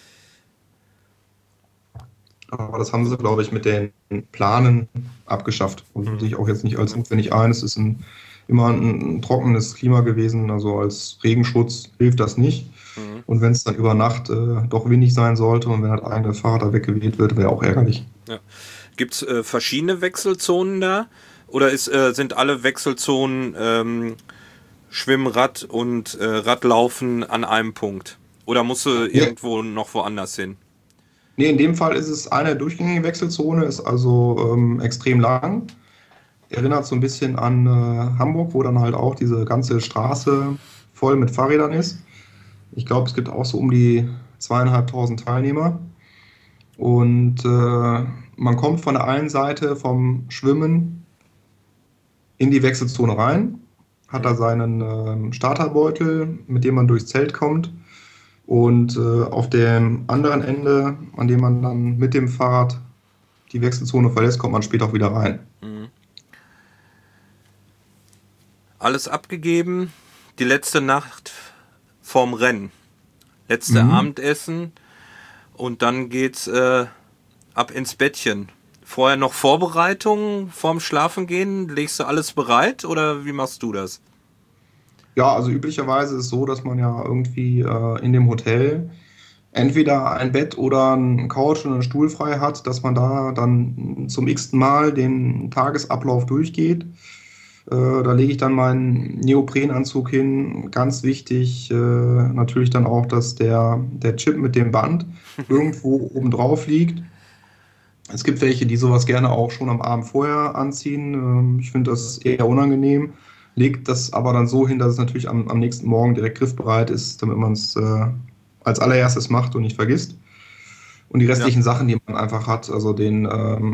Aber das haben sie, glaube ich, mit den Planen abgeschafft. Und sehe ich auch jetzt nicht als notwendig ein. Es ist immer ein trockenes Klima gewesen, also als Regenschutz hilft das nicht. Und wenn es dann über Nacht doch windig sein sollte und wenn das eigene Fahrrad da weggeweht wird, wäre auch ärgerlich. Ja. Gibt es verschiedene Wechselzonen da? Oder sind alle Wechselzonen Schwimmrad und Radlaufen an einem Punkt? Oder musst du irgendwo noch woanders hin? Nee, in dem Fall ist es eine durchgängige Wechselzone, ist also extrem lang. Erinnert so ein bisschen an Hamburg, wo dann halt auch diese ganze Straße voll mit Fahrrädern ist. Ich glaube, es gibt auch so um die 2.500 Teilnehmer. Und man kommt von der einen Seite vom Schwimmen in die Wechselzone rein, hat da seinen Starterbeutel, mit dem man durchs Zelt kommt. Und auf dem anderen Ende, an dem man dann mit dem Fahrrad die Wechselzone verlässt, kommt man später auch wieder rein. Alles abgegeben, die letzte Nacht vorm Rennen, letzte Abendessen und dann geht's ab ins Bettchen. Vorher noch Vorbereitungen vorm Schlafengehen? Legst du alles bereit oder wie machst du das? Ja, also üblicherweise ist es so, dass man ja irgendwie in dem Hotel entweder ein Bett oder einen Couch und einen Stuhl frei hat, dass man da dann zum x-ten Mal den Tagesablauf durchgeht. Da lege ich dann meinen Neoprenanzug hin. Ganz wichtig natürlich dann auch, dass der Chip mit dem Band irgendwo oben drauf liegt. Es gibt welche, die sowas gerne auch schon am Abend vorher anziehen. Ich finde das eher unangenehm. Legt das aber dann so hin, dass es natürlich am nächsten Morgen direkt griffbereit ist, damit man es als allererstes macht und nicht vergisst. Und die restlichen Sachen, die man einfach hat, also den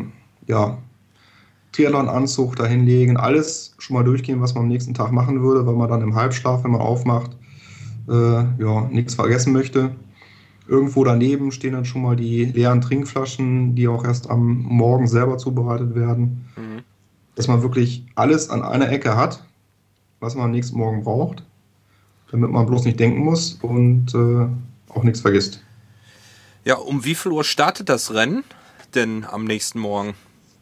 Triathlon-Anzug dahinlegen, alles schon mal durchgehen, was man am nächsten Tag machen würde, weil man dann im Halbschlaf, wenn man aufmacht, nichts vergessen möchte. Irgendwo daneben stehen dann schon mal die leeren Trinkflaschen, die auch erst am Morgen selber zubereitet werden. Dass man wirklich alles an einer Ecke hat, was man am nächsten Morgen braucht, damit man bloß nicht denken muss und auch nichts vergisst. Ja, um wie viel Uhr startet das Rennen denn am nächsten Morgen?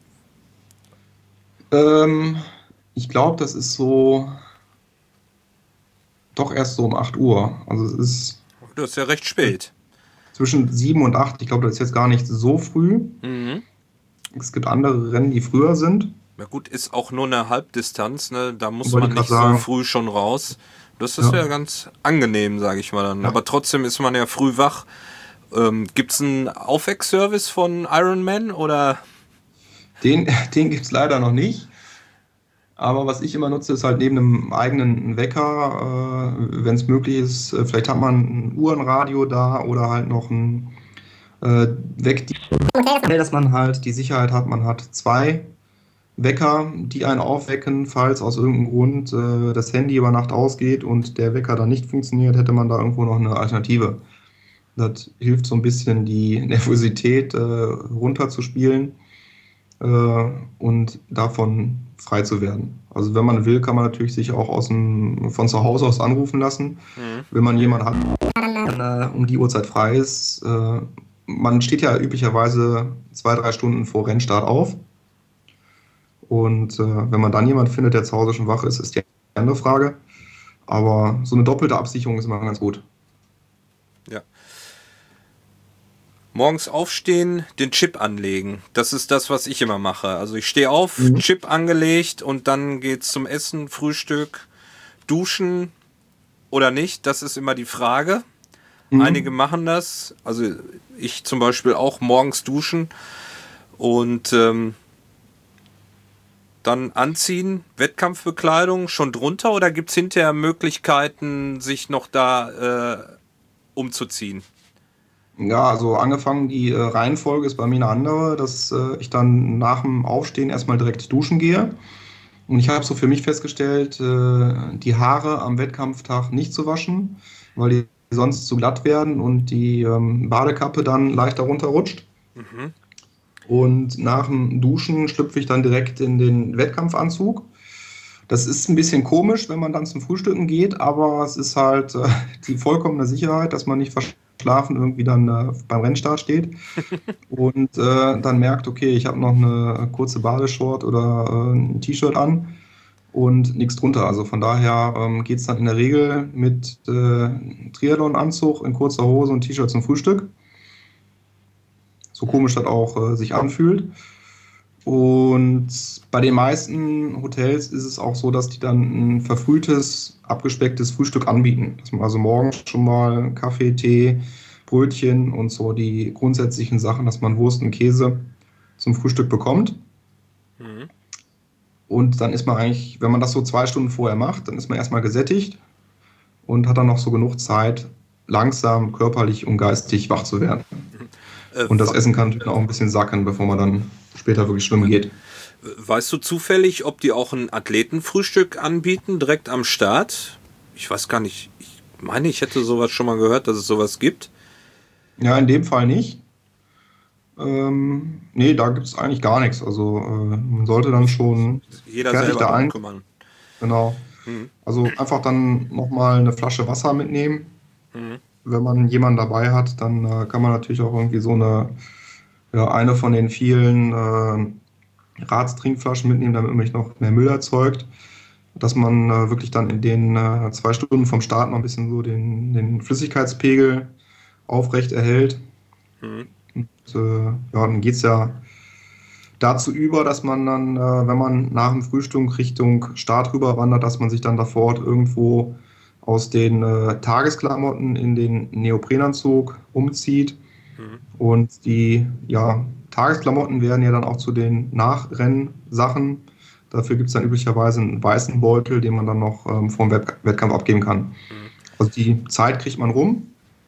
Ich glaube, das ist so doch erst so um 8 Uhr. Also es ist. Das ist ja recht spät. Zwischen 7 und 8. Ich glaube, das ist jetzt gar nicht so früh. Es gibt andere Rennen, die früher sind. Ja gut, ist auch nur eine Halbdistanz, ne? Da muss man nicht so früh schon raus. Das ist ja ganz angenehm, sage ich mal dann. Ja. Aber trotzdem ist man ja früh wach. Gibt es einen Aufweckservice von Ironman oder? Den gibt es leider noch nicht. Aber was ich immer nutze, ist halt neben einem eigenen Wecker, wenn es möglich ist, vielleicht hat man ein Uhrenradio da oder halt noch ein Weckdienst, dass man halt die Sicherheit hat, man hat 2 Wecker, die einen aufwecken, falls aus irgendeinem Grund das Handy über Nacht ausgeht und der Wecker dann nicht funktioniert, hätte man da irgendwo noch eine Alternative. Das hilft so ein bisschen, die Nervosität runterzuspielen und davon frei zu werden. Also wenn man will, kann man natürlich sich auch von zu Hause aus anrufen lassen. Wenn man jemanden hat, der um die Uhrzeit frei ist. Man steht ja üblicherweise 2-3 Stunden vor Rennstart auf. Und wenn man dann jemanden findet, der zu Hause schon wach ist, ist die andere Frage. Aber so eine doppelte Absicherung ist immer ganz gut. Ja. Morgens aufstehen, den Chip anlegen. Das ist das, was ich immer mache. Also ich stehe auf, Chip angelegt und dann geht's zum Essen, Frühstück, Duschen oder nicht. Das ist immer die Frage. Einige machen das. Also ich zum Beispiel auch morgens duschen. Und Dann anziehen, Wettkampfbekleidung schon drunter oder gibt es hinterher Möglichkeiten, sich noch da umzuziehen? Ja, also angefangen, die Reihenfolge ist bei mir eine andere, dass ich dann nach dem Aufstehen erstmal direkt duschen gehe. Und ich habe so für mich festgestellt, die Haare am Wettkampftag nicht zu waschen, weil die sonst zu glatt werden und die Badekappe dann leichter runterrutscht. Mhm. Und nach dem Duschen schlüpfe ich dann direkt in den Wettkampfanzug. Das ist ein bisschen komisch, wenn man dann zum Frühstücken geht, aber es ist halt die vollkommene Sicherheit, dass man nicht verschlafen irgendwie dann beim Rennstart steht und dann merkt, okay, ich habe noch eine kurze Badeshort oder ein T-Shirt an und nichts drunter. Also von daher geht es dann in der Regel mit Triathlon-Anzug in kurzer Hose und T-Shirt zum Frühstück. So komisch das auch sich anfühlt. Und bei den meisten Hotels ist es auch so, dass die dann ein verfrühtes, abgespecktes Frühstück anbieten. Dass man also morgens schon mal Kaffee, Tee, Brötchen und so die grundsätzlichen Sachen, dass man Wurst und Käse zum Frühstück bekommt. Mhm. Und dann ist man eigentlich, wenn man das so 2 Stunden vorher macht, dann ist man erstmal gesättigt und hat dann noch so genug Zeit, langsam körperlich und geistig wach zu werden. Und das Essen kann natürlich auch ein bisschen sacken, bevor man dann später wirklich schwimmen geht. Weißt du zufällig, ob die auch ein Athletenfrühstück anbieten, direkt am Start? Ich weiß gar nicht. Ich meine, ich hätte sowas schon mal gehört, dass es sowas gibt. Ja, in dem Fall nicht. Nee, da gibt es eigentlich gar nichts. Also man sollte dann schon Jeder fertig selber da drum ein. kümmern. Genau. Mhm. Also einfach dann nochmal eine Flasche Wasser mitnehmen. Mhm. Wenn man jemanden dabei hat, dann kann man natürlich auch irgendwie so eine von den vielen Ratstrinkflaschen mitnehmen, damit man nicht noch mehr Müll erzeugt. Dass man wirklich dann in den 2 Stunden vom Start noch ein bisschen so den Flüssigkeitspegel aufrecht erhält. Mhm. Und, ja, dann geht es ja dazu über, dass man dann, wenn man nach dem Frühstück Richtung Start rüber wandert, dass man sich dann davor irgendwo aus den Tagesklamotten in den Neoprenanzug umzieht. Mhm. Und die Tagesklamotten werden ja dann auch zu den Nachrennsachen. Dafür gibt es dann üblicherweise einen weißen Beutel, den man dann noch vor dem Wettkampf abgeben kann. Mhm. Also die Zeit kriegt man rum,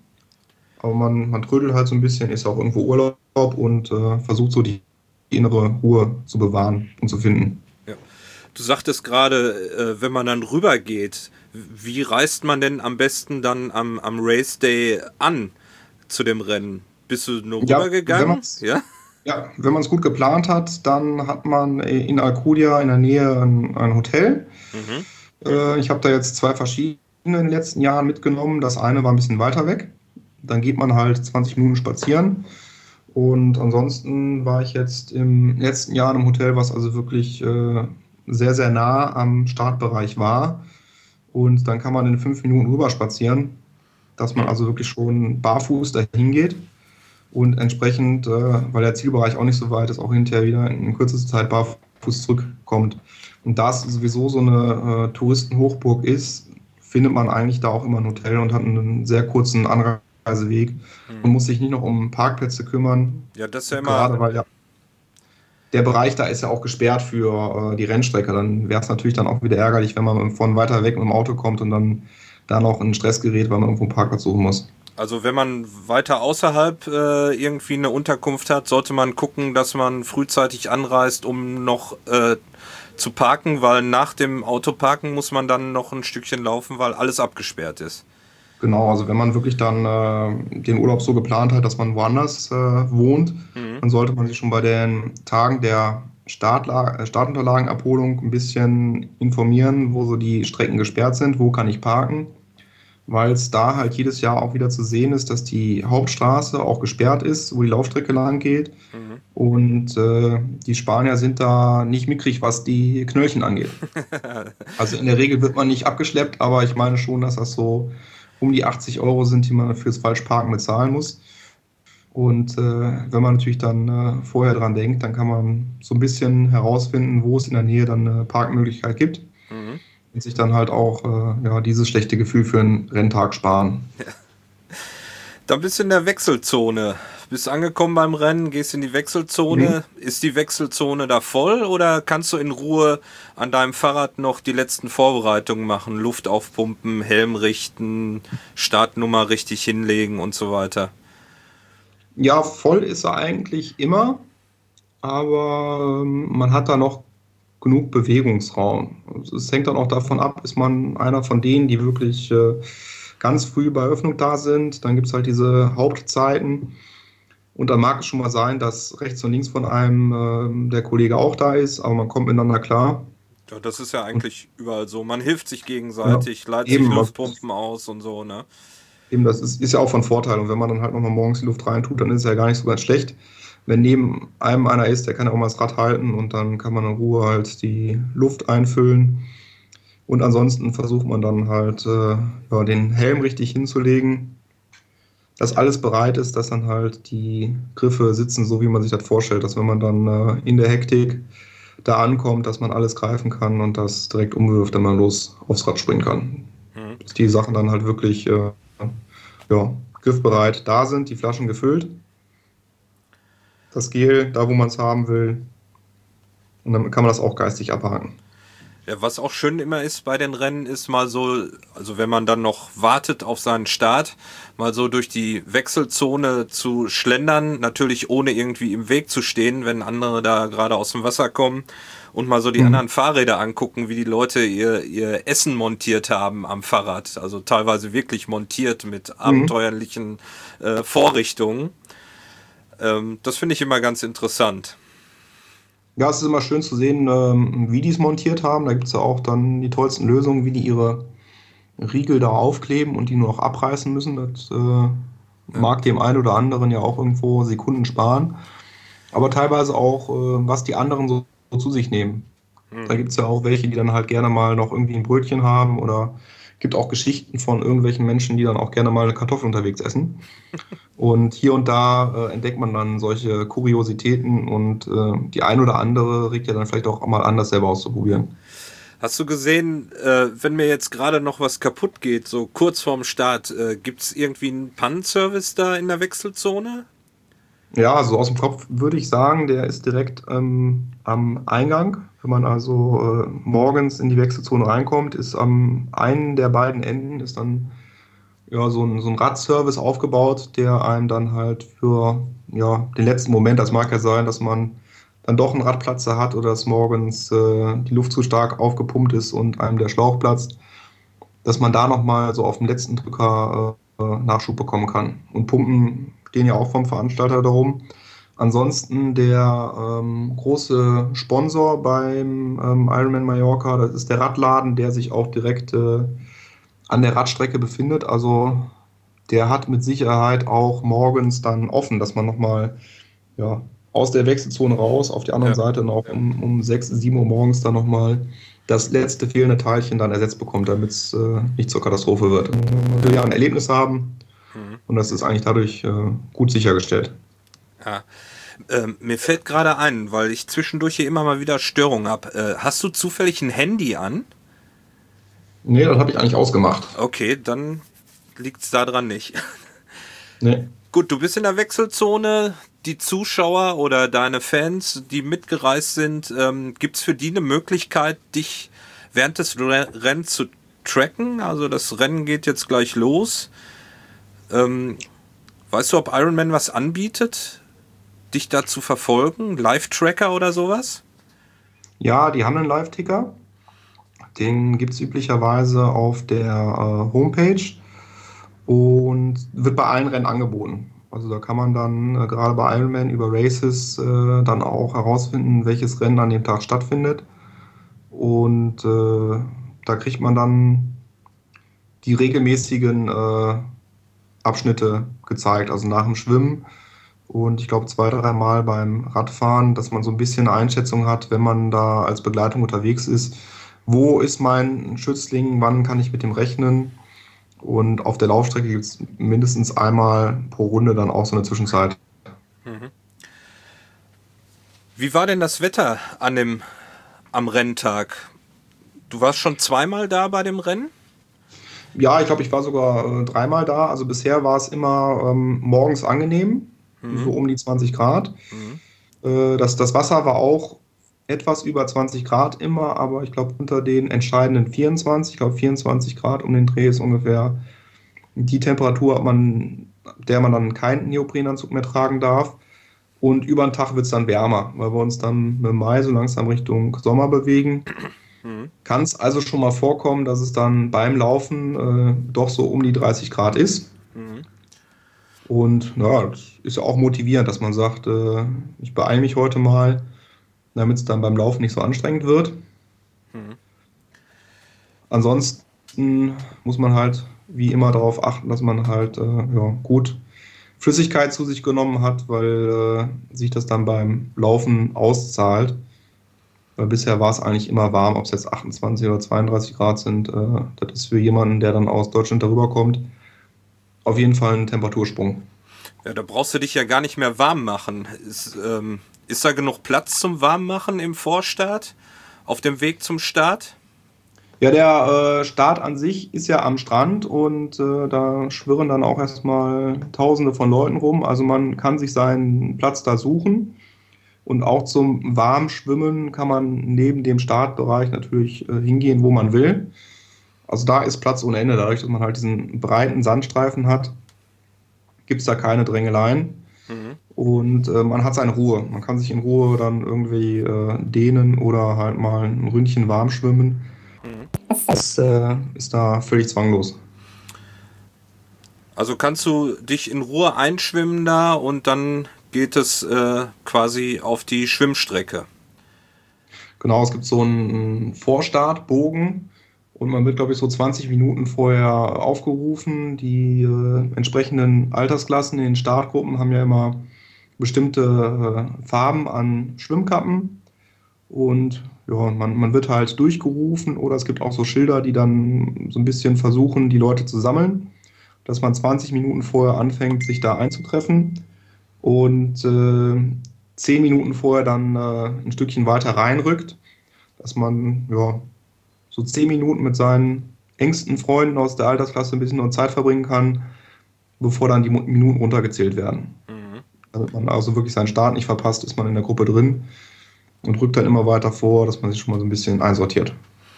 aber man trödelt halt so ein bisschen, ist auch irgendwo Urlaub und versucht so die innere Ruhe zu bewahren und zu finden. Ja. Du sagtest gerade, wenn man dann rüber geht, wie reist man denn am besten dann am Race Day an zu dem Rennen? Bist du nur Ja, rübergegangen? Ja? ja, wenn man es gut geplant hat, dann hat man in Alcudia in der Nähe ein Hotel. Mhm. Ich habe da jetzt 2 verschiedene in den letzten Jahren mitgenommen. Das eine war ein bisschen weiter weg. Dann geht man halt 20 Minuten spazieren. Und ansonsten war ich jetzt im letzten Jahr in einem Hotel, was also wirklich sehr, sehr nah am Startbereich war. Und dann kann man in 5 Minuten rüber spazieren, dass man also wirklich schon barfuß dahin geht. Und entsprechend, weil der Zielbereich auch nicht so weit ist, auch hinterher wieder in kürzester Zeit barfuß zurückkommt. Und da es sowieso so eine Touristenhochburg ist, findet man eigentlich da auch immer ein Hotel und hat einen sehr kurzen Anreiseweg und muss sich nicht noch um Parkplätze kümmern. Ja, das ist ja immer. Gerade weil ja der Bereich da ist ja auch gesperrt für die Rennstrecke. Dann wäre es natürlich dann auch wieder ärgerlich, wenn man von weiter weg mit dem Auto kommt und dann da noch in Stress gerät, weil man irgendwo einen Parkplatz suchen muss. Also wenn man weiter außerhalb irgendwie eine Unterkunft hat, sollte man gucken, dass man frühzeitig anreist, um noch zu parken, weil nach dem Autoparken muss man dann noch ein Stückchen laufen, weil alles abgesperrt ist. Genau, also wenn man wirklich dann den Urlaub so geplant hat, dass man woanders wohnt, dann sollte man sich schon bei den Tagen der Startunterlagenabholung ein bisschen informieren, wo so die Strecken gesperrt sind, wo kann ich parken, weil es da halt jedes Jahr auch wieder zu sehen ist, dass die Hauptstraße auch gesperrt ist, wo die Laufstrecke lang geht. Und die Spanier sind da nicht mickrig, was die Knöllchen angeht. Also in der Regel wird man nicht abgeschleppt, aber ich meine schon, dass das so um die 80 Euro sind, die man fürs Falschparken bezahlen muss. Und wenn man natürlich dann vorher dran denkt, dann kann man so ein bisschen herausfinden, wo es in der Nähe dann eine Parkmöglichkeit gibt. Und sich dann halt auch dieses schlechte Gefühl für einen Renntag sparen. Da bist du in der Wechselzone bist angekommen beim Rennen, gehst in die Wechselzone. Ist die Wechselzone da voll oder kannst du in Ruhe an deinem Fahrrad noch die letzten Vorbereitungen machen? Luft aufpumpen, Helm richten, Startnummer richtig hinlegen und so weiter? Ja, voll ist er eigentlich immer, aber man hat da noch genug Bewegungsraum. Also es hängt dann auch davon ab, ist man einer von denen, die wirklich ganz früh bei Öffnung da sind. Dann gibt es halt diese Hauptzeiten. Und dann mag es schon mal sein, dass rechts und links von einem der Kollege auch da ist, aber man kommt miteinander klar. Ja, das ist ja eigentlich überall so. Man hilft sich Ja, gegenseitig, leitet sich eben, Luftpumpen aus und so, ne? eben das ist ja auch von Vorteil. Und wenn man dann halt nochmal morgens die Luft reintut, dann ist es ja gar nicht so ganz schlecht. Wenn neben einem einer ist, der kann ja auch mal das Rad halten und dann kann man in Ruhe halt die Luft einfüllen. Und ansonsten versucht man dann halt ja, den Helm richtig hinzulegen, dass alles bereit ist, dass dann halt die Griffe sitzen, so wie man sich das vorstellt, dass wenn man dann in der Hektik da ankommt, dass man alles greifen kann und das direkt umwirft, wenn man los aufs Rad springen kann. Dass die Sachen dann halt wirklich ja, griffbereit da sind, die Flaschen gefüllt, das Gel da, wo man es haben will, und dann kann man das auch geistig abhaken. Ja, was auch schön immer ist bei den Rennen, ist mal so, also wenn man dann noch wartet auf seinen Start, mal so durch die Wechselzone zu schlendern, natürlich ohne irgendwie im Weg zu stehen, wenn andere da gerade aus dem Wasser kommen und mal so die anderen Fahrräder angucken, wie die Leute ihr Essen montiert haben am Fahrrad, also teilweise wirklich montiert mit abenteuerlichen Vorrichtungen. Das finde ich immer ganz interessant. Ja, es ist immer schön zu sehen, wie die es montiert haben. Da gibt es ja auch dann die tollsten Lösungen, wie die ihre Riegel da aufkleben und die nur noch abreißen müssen. Das mag dem einen oder anderen ja auch irgendwo Sekunden sparen. Aber teilweise auch, was die anderen so zu sich nehmen. Da gibt es ja auch welche, die dann halt gerne mal noch irgendwie ein Brötchen haben, oder gibt auch Geschichten von irgendwelchen Menschen, die dann auch gerne mal eine Kartoffel unterwegs essen. Und hier und da entdeckt man dann solche Kuriositäten und die ein oder andere regt ja dann vielleicht auch mal an, das selber auszuprobieren. Hast du gesehen, wenn mir jetzt gerade noch was kaputt geht, so kurz vorm Start, gibt es irgendwie einen Pannenservice da in der Wechselzone? Ja, also aus dem Kopf würde ich sagen, der ist direkt am Eingang. Wenn man also morgens in die Wechselzone reinkommt, ist am einen der beiden Enden ist dann ja, so ein Radservice aufgebaut, der einem dann halt für ja, den letzten Moment, das mag ja sein, dass man dann doch einen Radplatzer hat oder dass morgens die Luft zu stark aufgepumpt ist und einem der Schlauch platzt, dass man da nochmal so auf dem letzten Drücker Nachschub bekommen kann. Und Pumpen gehen ja auch vom Veranstalter darum. Ansonsten der große Sponsor beim Ironman Mallorca, das ist der Radladen, der sich auch direkt an der Radstrecke befindet. Also der hat mit Sicherheit auch morgens dann offen, dass man nochmal ja, aus der Wechselzone raus, auf die andere Seite noch um 6, 7 Uhr morgens dann nochmal das letzte fehlende Teilchen dann ersetzt bekommt, damit es nicht zur Katastrophe wird. Man will ja ein Erlebnis haben und das ist eigentlich dadurch gut sichergestellt. Ja. Mir fällt gerade ein, weil ich zwischendurch hier immer mal wieder Störungen habe. Hast du zufällig ein Handy an? Nee, das habe ich eigentlich ausgemacht. Okay, dann liegt es daran nicht. Nee. Gut, du bist in der Wechselzone. Die Zuschauer oder deine Fans, die mitgereist sind, gibt es für die eine Möglichkeit, dich während des Rennens zu tracken? Also das Rennen geht jetzt gleich los. Weißt du, ob Ironman was anbietet, dich da zu verfolgen? Live-Tracker oder sowas? Ja, die haben einen Live-Ticker. Den gibt es üblicherweise auf der Homepage und wird bei allen Rennen angeboten. Also da kann man dann gerade bei Ironman über Races dann auch herausfinden, welches Rennen an dem Tag stattfindet. Und da kriegt man dann die regelmäßigen Abschnitte gezeigt, also nach dem Schwimmen. Und ich glaube 2, 3 Mal beim Radfahren, dass man so ein bisschen eine Einschätzung hat, wenn man da als Begleitung unterwegs ist. Wo ist mein Schützling? Wann kann ich mit dem rechnen? Und auf der Laufstrecke gibt es mindestens einmal pro Runde dann auch so eine Zwischenzeit. Wie war denn das Wetter am Renntag? Du warst schon zweimal da bei dem Rennen? Ja, ich glaube, ich war sogar 3 Mal da. Also bisher war es immer morgens angenehm. so um die 20 Grad. Das Wasser war auch etwas über 20 Grad immer, aber ich glaube unter den entscheidenden 24, ich glaube 24 Grad um den Dreh ist ungefähr die Temperatur, der man dann keinen Neoprenanzug mehr tragen darf. Und über den Tag wird es dann wärmer, weil wir uns dann mit Mai so langsam Richtung Sommer bewegen. Kann es also schon mal vorkommen, dass es dann beim Laufen doch so um die 30 Grad ist. Und ja, das ist ja auch motivierend, dass man sagt, ich beeile mich heute mal, damit es dann beim Laufen nicht so anstrengend wird. Ansonsten muss man halt wie immer darauf achten, dass man halt gut Flüssigkeit zu sich genommen hat, weil sich das dann beim Laufen auszahlt. Weil bisher war es eigentlich immer warm, ob es jetzt 28 oder 32 Grad sind. Das ist für jemanden, der dann aus Deutschland darüber kommt, auf jeden Fall ein Temperatursprung. Ja, da brauchst du dich ja gar nicht mehr warm machen. Ist da genug Platz zum Warmmachen im Vorstart, auf dem Weg zum Start? Ja, der Start an sich ist ja am Strand und da schwirren dann auch erstmal Tausende von Leuten rum. Also man kann sich seinen Platz da suchen. Und auch zum Warmschwimmen kann man neben dem Startbereich natürlich hingehen, wo man will. Also da ist Platz ohne Ende. Dadurch, dass man halt diesen breiten Sandstreifen hat, gibt es da keine Drängeleien. Und man hat seine Ruhe. Man kann sich in Ruhe dann irgendwie dehnen oder halt mal ein Ründchen warm schwimmen. Das ist da völlig zwanglos. Also kannst du dich in Ruhe einschwimmen da und dann geht es quasi auf die Schwimmstrecke. Genau, es gibt so einen Vorstartbogen und man wird, glaube ich, so 20 Minuten vorher aufgerufen. Die entsprechenden Altersklassen in den Startgruppen haben ja immer bestimmte Farben an Schwimmkappen und ja, man wird halt durchgerufen oder es gibt auch so Schilder, die dann so ein bisschen versuchen, die Leute zu sammeln, dass man 20 Minuten vorher anfängt, sich da einzutreffen. Und 10 Minuten vorher dann ein Stückchen weiter reinrückt, dass man so 10 Minuten mit seinen engsten Freunden aus der Altersklasse ein bisschen noch Zeit verbringen kann, bevor dann die Minuten runtergezählt werden. Damit man also wirklich seinen Start nicht verpasst, ist man in der Gruppe drin und rückt dann immer weiter vor, dass man sich schon mal so ein bisschen einsortiert.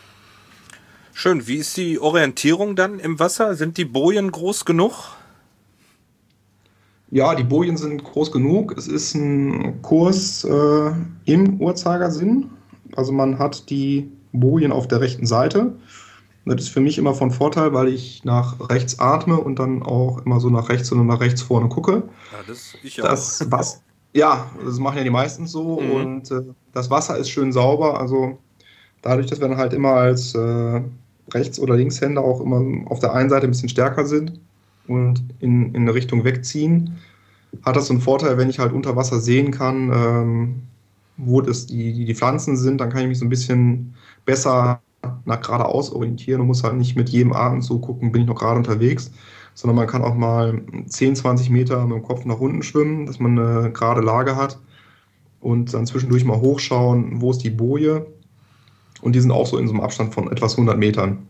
Schön, wie ist die Orientierung dann im Wasser? Sind die Bojen groß genug? Ja, die Bojen sind groß genug. Es ist ein Kurs im Uhrzeigersinn. Also man hat die Bojen auf der rechten Seite. Das ist für mich immer von Vorteil, weil ich nach rechts atme und dann auch immer so nach rechts und nach rechts vorne gucke. Ja, ich auch. Das machen ja die meisten so. Und das Wasser ist schön sauber. Also dadurch, dass wir dann halt immer als Rechts- oder Linkshänder auch immer auf der einen Seite ein bisschen stärker sind und in eine Richtung wegziehen, hat das so einen Vorteil, wenn ich halt unter Wasser sehen kann, wo die Pflanzen sind, dann kann ich mich so ein bisschen besser nach geradeaus orientieren und muss halt nicht mit jedem Atemzug gucken, bin ich noch gerade unterwegs, sondern man kann auch mal 10, 20 Meter mit dem Kopf nach unten schwimmen, dass man eine gerade Lage hat und dann zwischendurch mal hochschauen, wo ist die Boje, und die sind auch so in so einem Abstand von etwas 100 Metern.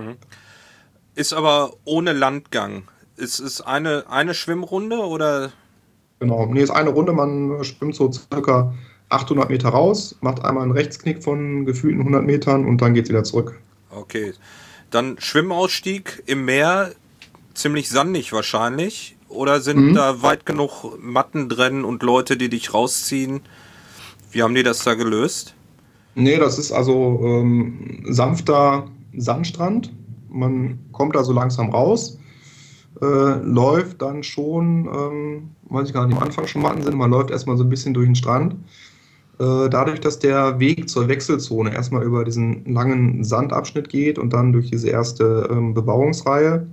Ist aber ohne Landgang. Ist es eine Schwimmrunde oder? Genau, nee, ist eine Runde, man schwimmt so circa 800 Meter raus, macht einmal einen Rechtsknick von gefühlten 100 Metern und dann geht es wieder zurück. Okay, dann Schwimmausstieg im Meer, ziemlich sandig wahrscheinlich, oder sind da weit genug Matten drin und Leute, die dich rausziehen? Wie haben die das da gelöst? Nee, das ist also sanfter Sandstrand. Man kommt da so langsam raus, läuft dann schon, weiß ich gar nicht, am Anfang schon Matten sind, man läuft erstmal so ein bisschen durch den Strand. Dadurch, dass der Weg zur Wechselzone erstmal über diesen langen Sandabschnitt geht und dann durch diese erste Bebauungsreihe,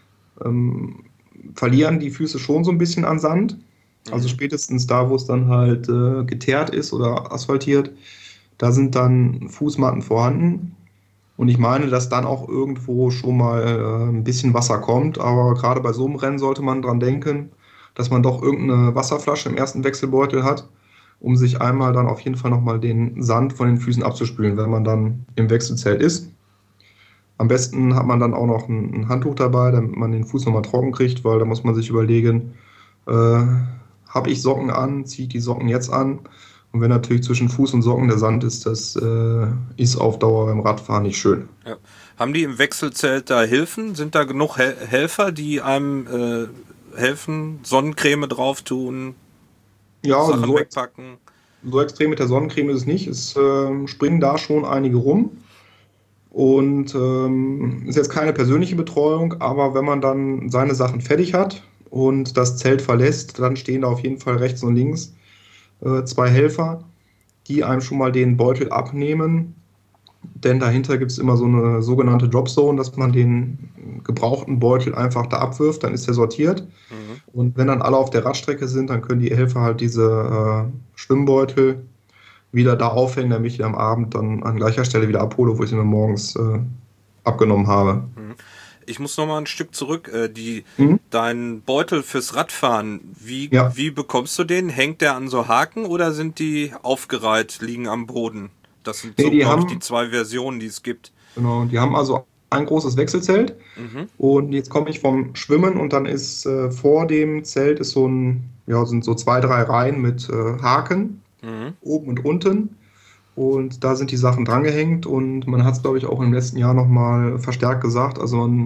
verlieren die Füße schon so ein bisschen an Sand. Also spätestens da, wo es dann halt geteert ist oder asphaltiert, da sind dann Fußmatten vorhanden. Und ich meine, dass dann auch irgendwo schon mal ein bisschen Wasser kommt. Aber gerade bei so einem Rennen sollte man dran denken, dass man doch irgendeine Wasserflasche im ersten Wechselbeutel hat, um sich einmal dann auf jeden Fall nochmal den Sand von den Füßen abzuspülen, wenn man dann im Wechselzelt ist. Am besten hat man dann auch noch ein Handtuch dabei, damit man den Fuß nochmal trocken kriegt, weil da muss man sich überlegen, habe ich Socken an, ziehe ich die Socken jetzt an. Und wenn natürlich zwischen Fuß und Socken der Sand ist, das ist auf Dauer beim Radfahren nicht schön. Ja. Haben die im Wechselzelt da Hilfen? Sind da genug Helfer, die einem helfen, Sonnencreme drauf tun, Ja, Sachen so, wegpacken? so extrem mit der Sonnencreme ist es nicht. Es springen da schon einige rum. Und ist jetzt keine persönliche Betreuung, aber wenn man dann seine Sachen fertig hat und das Zelt verlässt, dann stehen da auf jeden Fall rechts und links zwei Helfer, die einem schon mal den Beutel abnehmen. Denn dahinter gibt es immer so eine sogenannte Dropzone, dass man den gebrauchten Beutel einfach da abwirft, dann ist er sortiert. Mhm. Und wenn dann alle auf der Radstrecke sind, dann können die Helfer halt diese Schwimmbeutel wieder da aufhängen, damit ich die am Abend dann an gleicher Stelle wieder abhole, wo ich sie mir morgens abgenommen habe. Ich muss noch mal ein Stück zurück. Mhm. Dein Beutel fürs Radfahren, Ja. wie bekommst du den? Hängt der an so Haken oder sind die aufgereiht, liegen am Boden? Das sind Nee, so, die glaube ich, haben, die zwei Versionen, die es gibt. genau, die haben also ein großes Wechselzelt Mhm. und jetzt komme ich vom Schwimmen und dann ist vor dem Zelt ist sind so zwei, drei Reihen mit Haken, Mhm. oben und unten. Und da sind die Sachen drangehängt und man hat es, glaube ich, auch im letzten Jahr nochmal verstärkt gesagt. Also man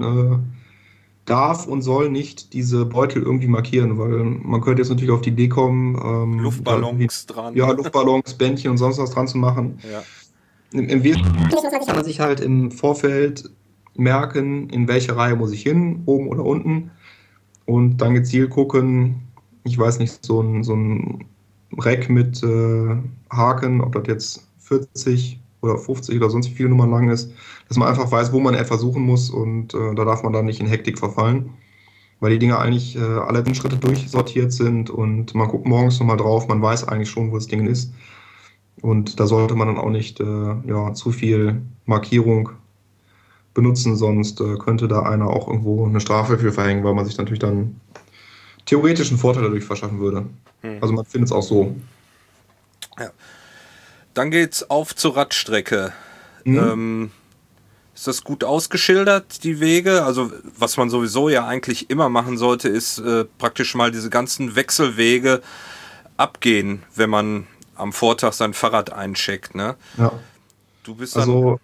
darf und soll nicht diese Beutel irgendwie markieren, weil man könnte jetzt natürlich auf die Idee kommen, da irgendwie, Luftballons dran. ja, Luftballons, Bändchen und sonst was dran zu machen. Ja. Im Wesentlichen kann man sich halt im Vorfeld merken, in welche Reihe muss ich hin, oben oder unten. Und dann gezielt gucken, ich weiß nicht, so ein Rack mit Haken, ob das jetzt 40 oder 50 oder sonst wie viele Nummern lang ist, dass man einfach weiß, wo man etwas suchen muss und da darf man dann nicht in Hektik verfallen, weil die Dinger eigentlich alle Schritte durchsortiert sind und man guckt morgens nochmal drauf, man weiß eigentlich schon, wo das Ding ist. Und da sollte man dann auch nicht zu viel Markierung benutzen, sonst könnte da einer auch irgendwo eine Strafe für verhängen, weil man sich natürlich dann theoretischen Vorteil dadurch verschaffen würde. Also man findet es auch so. Ja. Dann geht's auf zur Radstrecke. Ist das gut ausgeschildert, die Wege? Also was man sowieso ja eigentlich immer machen sollte, ist praktisch mal diese ganzen Wechselwege abgehen, wenn man am Vortag sein Fahrrad eincheckt. Ne? Ja. Du bist dann, Also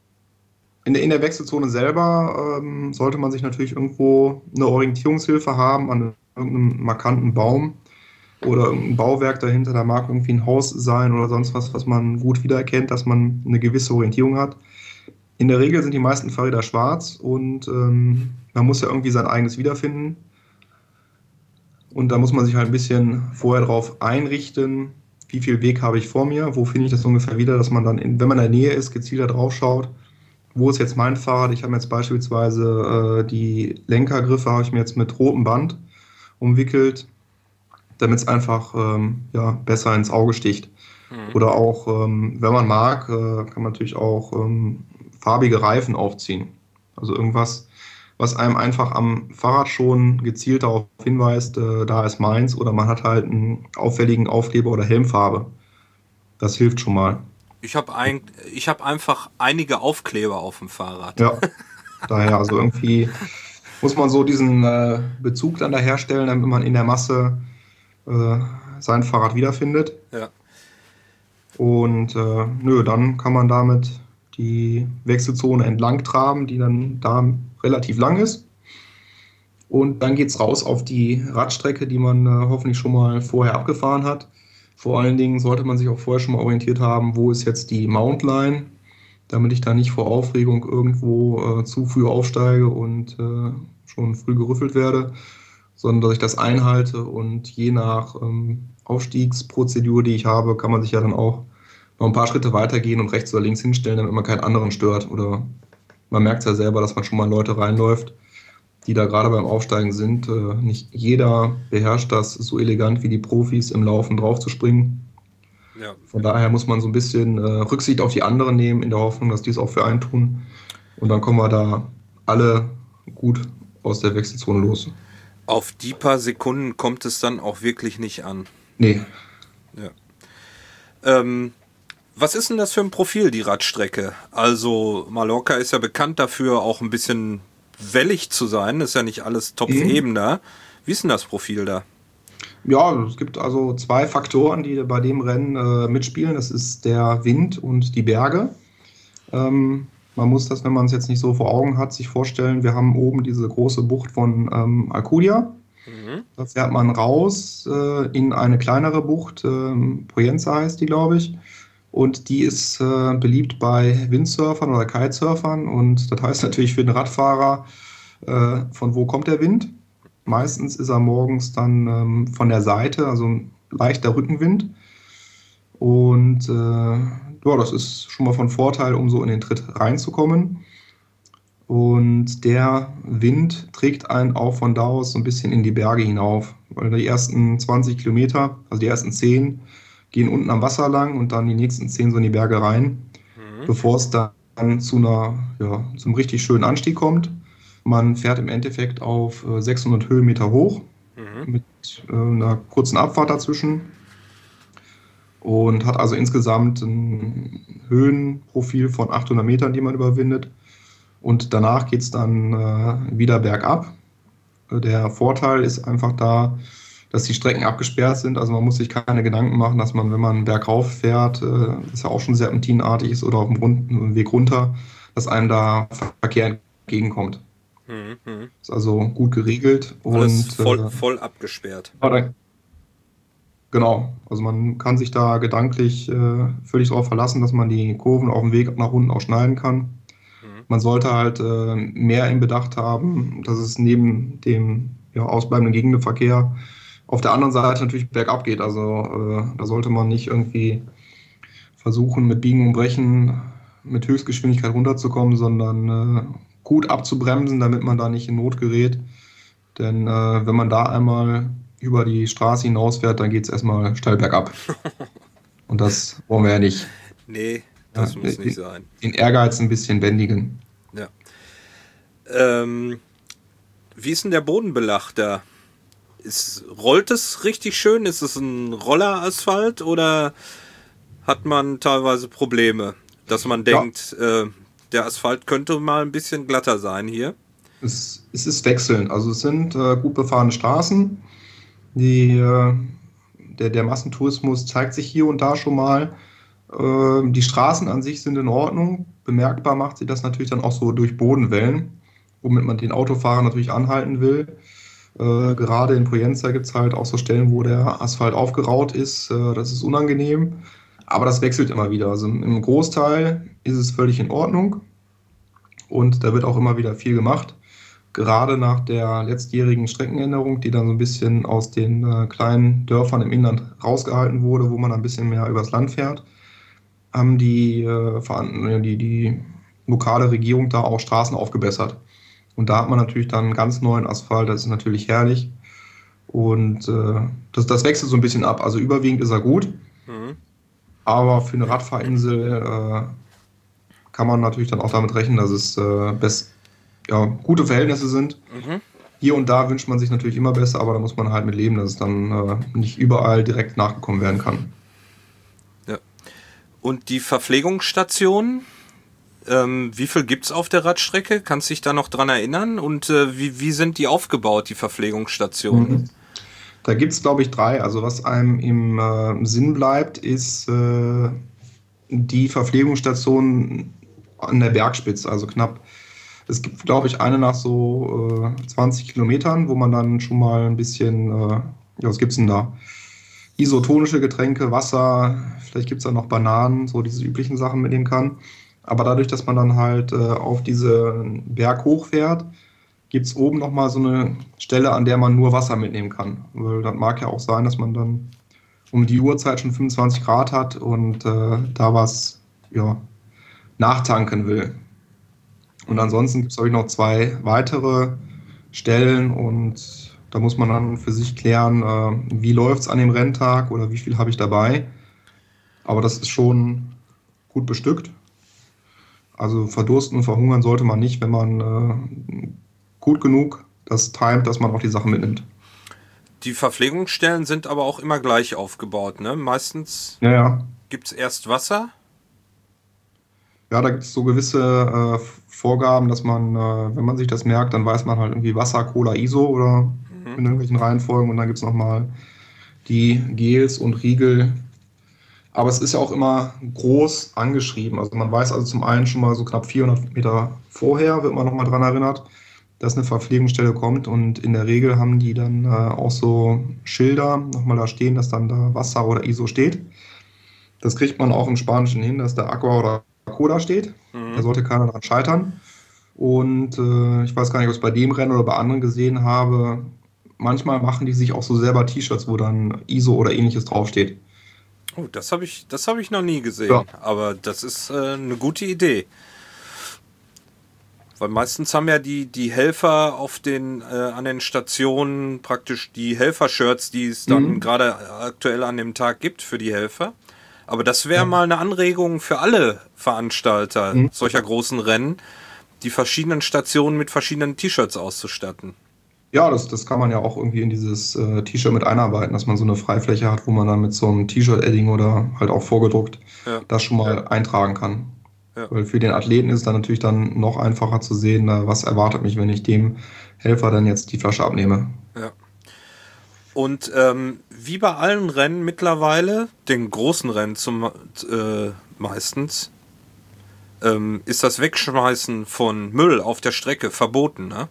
in der Wechselzone selber sollte man sich natürlich irgendwo eine Orientierungshilfe haben an irgendeinem markanten Baum oder irgendein Bauwerk dahinter. Da mag irgendwie ein Haus sein oder sonst was, was man gut wiedererkennt, dass man eine gewisse Orientierung hat. In der Regel sind die meisten Fahrräder schwarz und man muss ja irgendwie sein eigenes wiederfinden. Und da muss man sich halt ein bisschen vorher drauf einrichten, wie viel Weg habe ich vor mir, wo finde ich das ungefähr wieder, dass man dann, wenn man in der Nähe ist, gezielter drauf schaut, wo ist jetzt mein Fahrrad. Ich habe jetzt beispielsweise die Lenkergriffe habe ich mir jetzt mit rotem Band umwickelt, damit es einfach besser ins Auge sticht. Oder auch, wenn man mag, kann man natürlich auch farbige Reifen aufziehen. Also irgendwas, was einem einfach am Fahrrad schon gezielt darauf hinweist, da ist meins. Oder man hat halt einen auffälligen Aufkleber oder Helmfarbe. Das hilft schon mal. ich hab einfach einige Aufkleber auf dem Fahrrad. Ja, daher, also irgendwie muss man so diesen Bezug dann da herstellen, damit man in der Masse sein Fahrrad wiederfindet. Ja. Und dann kann man damit die Wechselzone entlang traben, die dann da relativ lang ist. Und dann geht es raus auf die Radstrecke, die man hoffentlich schon mal vorher abgefahren hat. Vor allen Dingen sollte man sich auch vorher schon mal orientiert haben, wo ist jetzt die Mountline, damit ich da nicht vor Aufregung irgendwo zu früh aufsteige und schon früh gerüffelt werde, sondern dass ich das einhalte und je nach Aufstiegsprozedur, die ich habe, kann man sich ja dann auch noch ein paar Schritte weitergehen und rechts oder links hinstellen, damit man keinen anderen stört. Oder man merkt es ja selber, dass man schon mal in Leute reinläuft, die da gerade beim Aufsteigen sind. Nicht jeder beherrscht das so elegant wie die Profis im Laufen draufzuspringen. Ja. Von daher muss man so ein bisschen Rücksicht auf die anderen nehmen, in der Hoffnung, dass die es auch für einen tun. Und dann kommen wir da alle gut aus der Wechselzone los. Auf die paar Sekunden kommt es dann auch wirklich nicht an. Nee. Ja. Was ist denn das für ein Profil, die Radstrecke? Also Mallorca ist ja bekannt dafür, auch ein bisschen wellig zu sein. Ist ja nicht alles Topfeben da. Wie ist denn das Profil da? Ja, es gibt also zwei Faktoren, die bei dem Rennen mitspielen. Das ist der Wind und die Berge. Man muss das, wenn man es jetzt nicht so vor Augen hat, sich vorstellen, wir haben oben diese große Bucht von Alcudia. Mhm. Da fährt man raus in eine kleinere Bucht, Poyenza heißt die, glaube ich. Und die ist beliebt bei Windsurfern oder Kitesurfern. Und das heißt natürlich für den Radfahrer, von wo kommt der Wind? Meistens ist er morgens dann von der Seite, also ein leichter Rückenwind. Und ja, das ist schon mal von Vorteil, um so in den Tritt reinzukommen. Und der Wind trägt einen auch von da aus so ein bisschen in die Berge hinauf. Weil die ersten 20 Kilometer, also die ersten 10, gehen unten am Wasser lang und dann die nächsten 10 so in die Berge rein, Mhm. bevor es dann zum richtig schönen Anstieg kommt. Man fährt im Endeffekt auf 600 Höhenmeter hoch Mhm. mit einer kurzen Abfahrt dazwischen und hat also insgesamt ein Höhenprofil von 800 Metern, die man überwindet. Und danach geht es dann wieder bergab. Der Vorteil ist einfach da, dass die Strecken abgesperrt sind. Also man muss sich keine Gedanken machen, dass man, wenn man bergauf fährt, das ja auch schon serpentinartig ist, oder auf dem Weg runter, dass einem da Verkehr entgegenkommt. Mhm. Mhm. Ist also gut geregelt Alles und voll abgesperrt. genau, also man kann sich da gedanklich völlig darauf verlassen, dass man die Kurven auf dem Weg nach unten auch schneiden kann. Mhm. Man sollte halt mehr im Bedacht haben, dass es neben dem ausbleibenden Gegenverkehr auf der anderen Seite natürlich bergab geht. Also da sollte man nicht irgendwie versuchen, mit Biegen und Brechen mit Höchstgeschwindigkeit runterzukommen, sondern gut abzubremsen, damit man da nicht in Not gerät. Denn wenn man da einmal über die Straße hinausfährt, dann geht es erstmal steil bergab. Und das wollen wir ja nicht. Nee, Ja, das muss nicht sein. den Ehrgeiz ein bisschen bändigen. Ja. Wie ist denn der Bodenbelag da? Rollt es richtig schön? Ist es ein Rollerasphalt oder hat man teilweise Probleme, dass man Ja, denkt, der Asphalt könnte mal ein bisschen glatter sein hier? es ist wechselnd. Also es sind gut befahrene Straßen. Die, der Massentourismus zeigt sich hier und da schon mal. Die Straßen an sich sind in Ordnung. Bemerkbar macht sie das natürlich dann auch so durch Bodenwellen, womit man den Autofahrer natürlich anhalten will. Gerade in Poyenza gibt es halt auch so Stellen, wo der Asphalt aufgeraut ist. Das ist unangenehm. Aber das wechselt immer wieder. Also im Großteil ist es völlig in Ordnung und da wird auch immer wieder viel gemacht. Gerade nach der letztjährigen Streckenänderung, die dann so ein bisschen aus den kleinen Dörfern im Inland rausgehalten wurde, wo man ein bisschen mehr übers Land fährt, haben die lokale Regierung da auch Straßen aufgebessert. Und da hat man natürlich dann einen ganz neuen Asphalt, das ist natürlich herrlich. Und das wechselt so ein bisschen ab. Also überwiegend ist er gut, Mhm. aber für eine Radfahrinsel kann man natürlich dann auch damit rechnen, dass es gute Verhältnisse sind. Mhm. Hier und da wünscht man sich natürlich immer besser, aber da muss man halt mit leben, dass es dann nicht überall direkt nachgekommen werden kann. Ja. Und die Verpflegungsstation, wie viel gibt es auf der Radstrecke? Kannst du dich da noch dran erinnern? Und wie sind die aufgebaut, die Verpflegungsstationen? Mhm. Da gibt es, glaube ich, drei. Also was einem im Sinn bleibt, ist die Verpflegungsstation an der Bergspitze, also knapp. Es gibt, glaube ich, eine nach so 20 Kilometern, wo man dann schon mal ein bisschen, was gibt es denn da? Isotonische Getränke, Wasser, vielleicht gibt es da noch Bananen, so diese üblichen Sachen mitnehmen kann. Aber dadurch, dass man dann halt auf diese Berg hochfährt, gibt es oben nochmal so eine Stelle, an der man nur Wasser mitnehmen kann. Weil das mag ja auch sein, dass man dann um die Uhrzeit schon 25 Grad hat und da was nachtanken will. Und ansonsten gibt es, glaube ich, noch zwei weitere Stellen und da muss man dann für sich klären, wie läuft es an dem Renntag oder wie viel habe ich dabei. Aber das ist schon gut bestückt. Also verdursten und verhungern sollte man nicht, wenn man gut genug das timet, dass man auch die Sachen mitnimmt. Die Verpflegungsstellen sind aber auch immer gleich aufgebaut, ne? Meistens Ja, ja. gibt es erst Wasser. Ja, da gibt es so gewisse Vorgaben, dass man, wenn man sich das merkt, dann weiß man halt irgendwie Wasser, Cola, ISO oder Mhm. in irgendwelchen Reihenfolgen und dann gibt es nochmal die Gels und Riegel. Aber es ist ja auch immer groß angeschrieben. Also man weiß also zum einen schon mal so knapp 400 Meter vorher, wird man nochmal dran erinnert, dass eine Verpflegungsstelle kommt. Und in der Regel haben die dann auch so Schilder nochmal da stehen, dass dann da Wasser oder ISO steht. Das kriegt man auch im Spanischen hin, dass da Aqua oder Cola steht. Da sollte keiner dran scheitern. Und ich weiß gar nicht, ob ich es bei dem Rennen oder bei anderen gesehen habe. Manchmal machen die sich auch so selber T-Shirts, wo dann ISO oder ähnliches draufsteht. Oh, das hab ich noch nie gesehen. Ja. Aber das ist eine gute Idee. Weil meistens haben ja die Helfer an den Stationen praktisch die Helfer-Shirts, die es dann gerade aktuell an dem Tag gibt für die Helfer. Aber das wäre mal eine Anregung für alle Veranstalter solcher großen Rennen, die verschiedenen Stationen mit verschiedenen T-Shirts auszustatten. Ja, das kann man ja auch irgendwie in dieses T-Shirt mit einarbeiten, dass man so eine Freifläche hat, wo man dann mit so einem T-Shirt-Edding oder halt auch vorgedruckt das schon mal eintragen kann. Ja. Weil für den Athleten ist es dann natürlich dann noch einfacher zu sehen, was erwartet mich, wenn ich dem Helfer dann jetzt die Flasche abnehme. Ja. Und wie bei allen Rennen mittlerweile, den großen Rennen meistens, ist das Wegschmeißen von Müll auf der Strecke verboten, ne?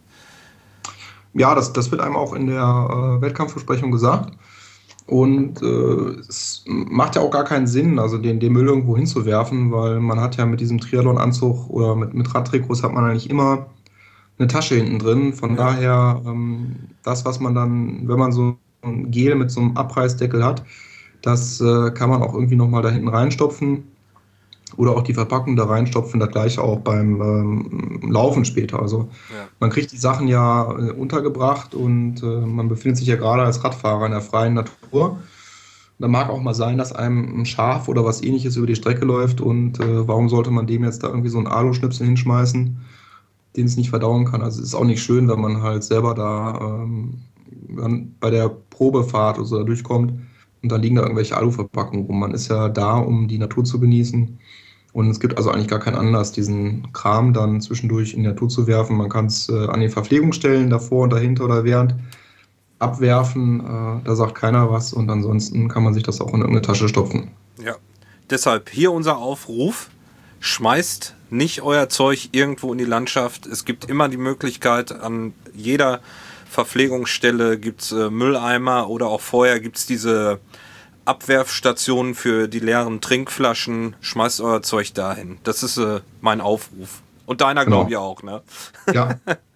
Ja, das wird einem auch in der Wettkampfbesprechung gesagt. Und es macht ja auch gar keinen Sinn, also den Müll irgendwo hinzuwerfen, weil man hat ja mit diesem Triathlon-Anzug oder mit Radtrikots hat man eigentlich immer eine Tasche hinten drin. Von daher, das, was man dann, wenn man so ein Gel mit so einem Abreißdeckel hat, das kann man auch irgendwie nochmal da hinten reinstopfen. Oder auch die Verpackung da reinstopfen, das gleiche auch beim Laufen später. Also man kriegt die Sachen ja untergebracht und man befindet sich ja gerade als Radfahrer in der freien Natur. Da mag auch mal sein, dass einem ein Schaf oder was ähnliches über die Strecke läuft und warum sollte man dem jetzt da irgendwie so einen Aluschnipsel hinschmeißen, den es nicht verdauen kann. Also es ist auch nicht schön, wenn man halt selber da bei der Probefahrt oder so da durchkommt und dann liegen da irgendwelche Aluverpackungen rum. Man ist ja da, um die Natur zu genießen. Und es gibt also eigentlich gar keinen Anlass, diesen Kram dann zwischendurch in die Natur zu werfen. Man kann es an den Verpflegungsstellen davor und dahinter oder während abwerfen. Da sagt keiner was und ansonsten kann man sich das auch in irgendeine Tasche stopfen. Ja, deshalb hier unser Aufruf. Schmeißt nicht euer Zeug irgendwo in die Landschaft. Es gibt immer die Möglichkeit, an jeder Verpflegungsstelle gibt es Mülleimer oder auch vorher gibt es diese Abwerfstationen für die leeren Trinkflaschen. Schmeißt euer Zeug dahin. Das ist mein Aufruf. Und deiner, glaube ich, auch, ne? Ja.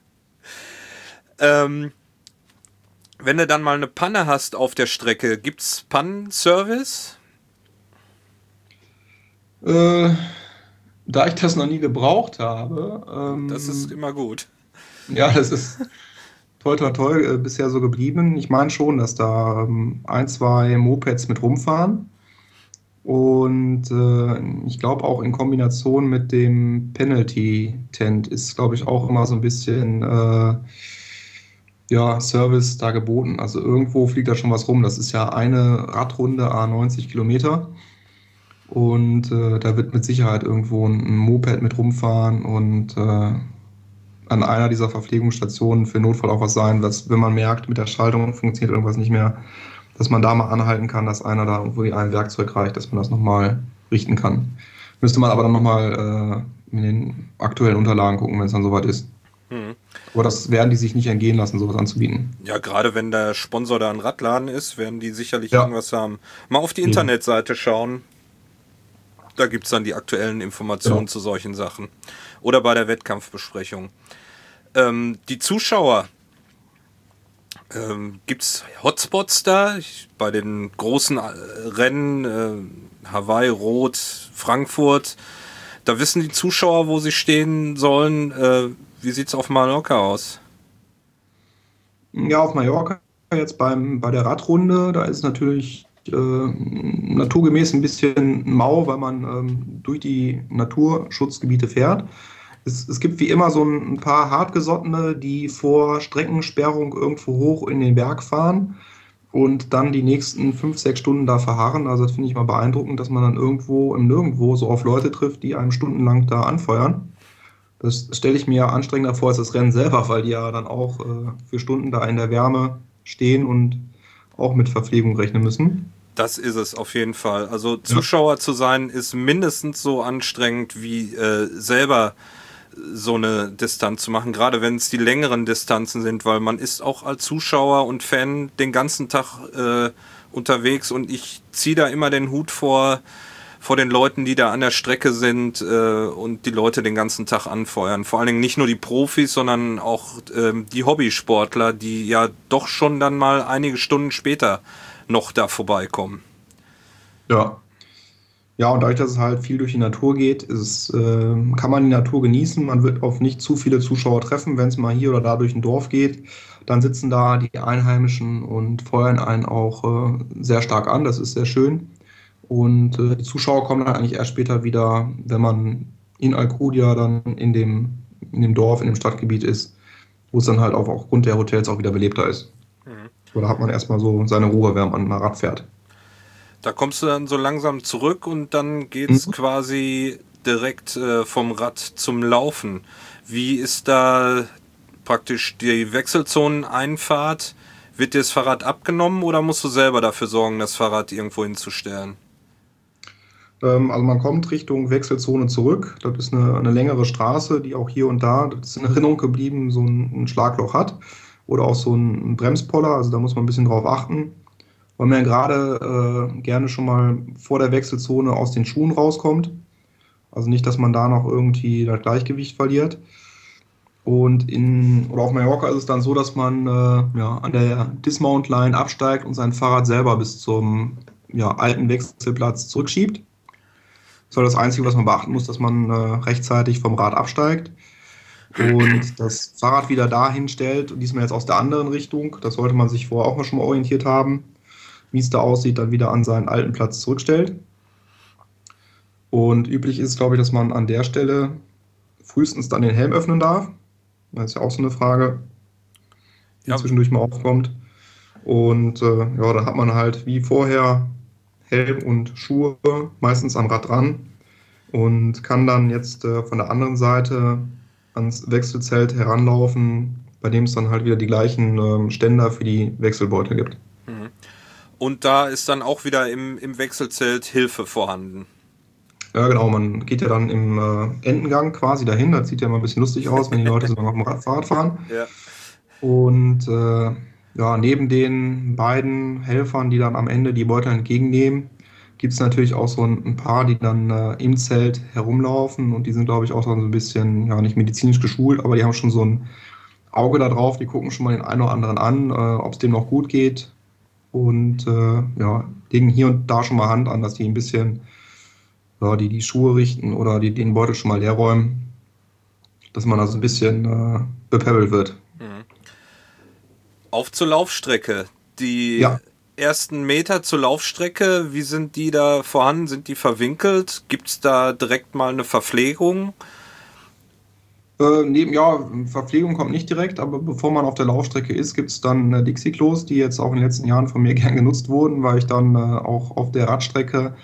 Wenn du dann mal eine Panne hast auf der Strecke, gibt's Pannenservice? Da ich das noch nie gebraucht habe. Das ist immer gut. Ja, das ist toi toi toi bisher so geblieben. Ich meine schon, dass da ein, zwei Mopeds mit rumfahren. Und ich glaube auch in Kombination mit dem Penalty-Tent ist, glaube ich, auch immer so ein bisschen Service da geboten. Also irgendwo fliegt da schon was rum. Das ist ja eine Radrunde à 90 Kilometer. Und da wird mit Sicherheit irgendwo ein Moped mit rumfahren und an einer dieser Verpflegungsstationen für Notfall auch was sein, dass, wenn man merkt, mit der Schaltung funktioniert irgendwas nicht mehr, dass man da mal anhalten kann, dass einer da irgendwo ein Werkzeug reicht, dass man das nochmal richten kann. Müsste man aber dann nochmal in den aktuellen Unterlagen gucken, wenn es dann soweit ist. Aber das werden die sich nicht entgehen lassen, sowas anzubieten. Ja, gerade wenn der Sponsor da ein Radladen ist, werden die sicherlich irgendwas haben. Mal auf die Internetseite schauen. Da gibt es dann die aktuellen Informationen zu solchen Sachen. Oder bei der Wettkampfbesprechung. Die Zuschauer, gibt es Hotspots da? Bei den großen Rennen, Hawaii, Rot, Frankfurt, da wissen die Zuschauer, wo sie stehen sollen. Wie sieht es auf Mallorca aus? Ja, auf Mallorca jetzt bei der Radrunde, da ist natürlich naturgemäß ein bisschen mau, weil man durch die Naturschutzgebiete fährt. Es gibt wie immer so ein paar Hartgesottene, die vor Streckensperrung irgendwo hoch in den Berg fahren und dann die nächsten 5, 6 Stunden da verharren. Also das finde ich mal beeindruckend, dass man dann irgendwo im Nirgendwo so auf Leute trifft, die einem stundenlang da anfeuern. Das stelle ich mir anstrengender vor als das Rennen selber, weil die ja dann auch für Stunden da in der Wärme stehen und auch mit Verpflegung rechnen müssen. Das ist es auf jeden Fall. Also Zuschauer zu sein ist mindestens so anstrengend wie selber so eine Distanz zu machen, gerade wenn es die längeren Distanzen sind, weil man ist auch als Zuschauer und Fan den ganzen Tag unterwegs und ich ziehe da immer den Hut vor den Leuten, die da an der Strecke sind und die Leute den ganzen Tag anfeuern. Vor allen Dingen nicht nur die Profis, sondern auch die Hobbysportler, die ja doch schon dann mal einige Stunden später noch da vorbeikommen. Ja. Ja, und dadurch, dass es halt viel durch die Natur geht, kann man die Natur genießen. Man wird auf nicht zu viele Zuschauer treffen. Wenn es mal hier oder da durch ein Dorf geht, dann sitzen da die Einheimischen und feuern einen auch sehr stark an. Das ist sehr schön. Und die Zuschauer kommen dann eigentlich erst später wieder, wenn man in Alcudia dann in dem Dorf, in dem Stadtgebiet ist, wo es dann halt auch aufgrund der Hotels auch wieder belebter ist. Oder hat man erstmal so seine Ruhe, während man mal Rad fährt. Da kommst du dann so langsam zurück und dann geht's quasi direkt vom Rad zum Laufen. Wie ist da praktisch die Wechselzoneneinfahrt? Wird dir das Fahrrad abgenommen oder musst du selber dafür sorgen, das Fahrrad irgendwo hinzustellen? Also man kommt Richtung Wechselzone zurück. Das ist eine längere Straße, die auch hier und da, das ist in Erinnerung geblieben, so ein Schlagloch hat. Oder auch so ein Bremspoller, also da muss man ein bisschen drauf achten. Weil man ja gerade gerne schon mal vor der Wechselzone aus den Schuhen rauskommt. Also nicht, dass man da noch irgendwie das Gleichgewicht verliert. Und oder auf Mallorca ist es dann so, dass man an der Dismount-Line absteigt und sein Fahrrad selber bis zum alten Wechselplatz zurückschiebt. Das ist das Einzige, was man beachten muss, dass man rechtzeitig vom Rad absteigt und das Fahrrad wieder dahin stellt, und diesmal jetzt aus der anderen Richtung. Das sollte man sich vorher auch schon mal orientiert haben, wie es da aussieht, dann wieder an seinen alten Platz zurückstellt. Und üblich ist es, glaube ich, dass man an der Stelle frühestens dann den Helm öffnen darf. Das ist ja auch so eine Frage, die zwischendurch mal aufkommt. Und da hat man halt wie vorher Helm und Schuhe meistens am Rad dran und kann dann jetzt von der anderen Seite ans Wechselzelt heranlaufen, bei dem es dann halt wieder die gleichen Ständer für die Wechselbeutel gibt. Und da ist dann auch wieder im Wechselzelt Hilfe vorhanden. Ja, genau, man geht ja dann im Endengang quasi dahin. Das sieht ja immer ein bisschen lustig aus, wenn die Leute so auf dem Fahrrad fahren. Ja. Und neben den beiden Helfern, die dann am Ende die Beutel entgegennehmen, gibt es natürlich auch so ein paar, die dann im Zelt herumlaufen. Und die sind, glaube ich, auch so ein bisschen, nicht medizinisch geschult, aber die haben schon so ein Auge da drauf. Die gucken schon mal den einen oder anderen an, ob es dem noch gut geht. Und legen hier und da schon mal Hand an, dass die ein bisschen die Schuhe richten oder den Beutel schon mal leer räumen, dass man also ein bisschen bepäppelt wird. Auf zur Laufstrecke. Die ersten Meter zur Laufstrecke, wie sind die da vorhanden? Sind die verwinkelt? Gibt es da direkt mal eine Verpflegung? Verpflegung kommt nicht direkt, aber bevor man auf der Laufstrecke ist, gibt es dann Dixie-Klos, die jetzt auch in den letzten Jahren von mir gern genutzt wurden, weil ich dann auch auf der Radstrecke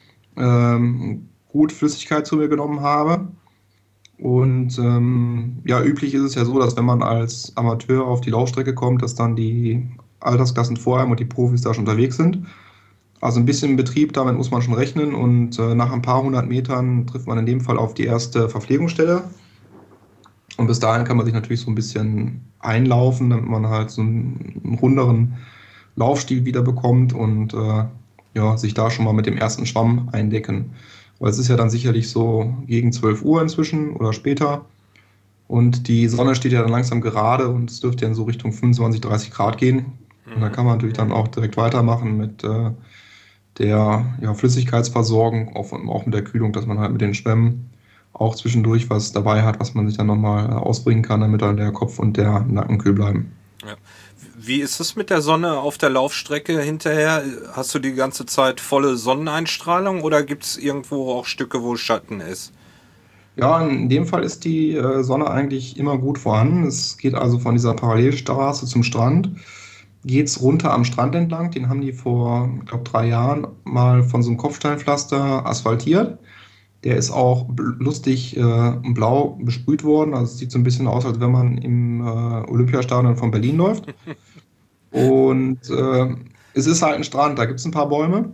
gut Flüssigkeit zu mir genommen habe. Und üblich ist es ja so, dass wenn man als Amateur auf die Laufstrecke kommt, dass dann die Altersklassen vor einem und die Profis da schon unterwegs sind. Also ein bisschen Betrieb, damit muss man schon rechnen, und nach ein paar hundert Metern trifft man in dem Fall auf die erste Verpflegungsstelle. Und bis dahin kann man sich natürlich so ein bisschen einlaufen, damit man halt so einen runderen Laufstil wieder bekommt und sich da schon mal mit dem ersten Schwamm eindecken. Weil es ist ja dann sicherlich so gegen 12 Uhr inzwischen oder später. Und die Sonne steht ja dann langsam gerade und es dürfte ja in so Richtung 25, 30 Grad gehen. Und da kann man natürlich dann auch direkt weitermachen mit der Flüssigkeitsversorgung, auch mit der Kühlung, dass man halt mit den Schwämmen auch zwischendurch was dabei hat, was man sich dann nochmal ausbringen kann, damit dann der Kopf und der Nacken kühl bleiben. Ja. Wie ist es mit der Sonne auf der Laufstrecke hinterher? Hast du die ganze Zeit volle Sonneneinstrahlung oder gibt es irgendwo auch Stücke, wo Schatten ist? Ja, in dem Fall ist die Sonne eigentlich immer gut vorhanden. Es geht also von dieser Parallelstraße zum Strand, geht es runter am Strand entlang. Den haben die vor, ich glaube, 3 Jahren mal von so einem Kopfsteinpflaster asphaltiert. Der ist auch lustig blau besprüht worden. Also es sieht so ein bisschen aus, als wenn man im Olympiastadion von Berlin läuft. Und es ist halt ein Strand, da gibt es ein paar Bäume,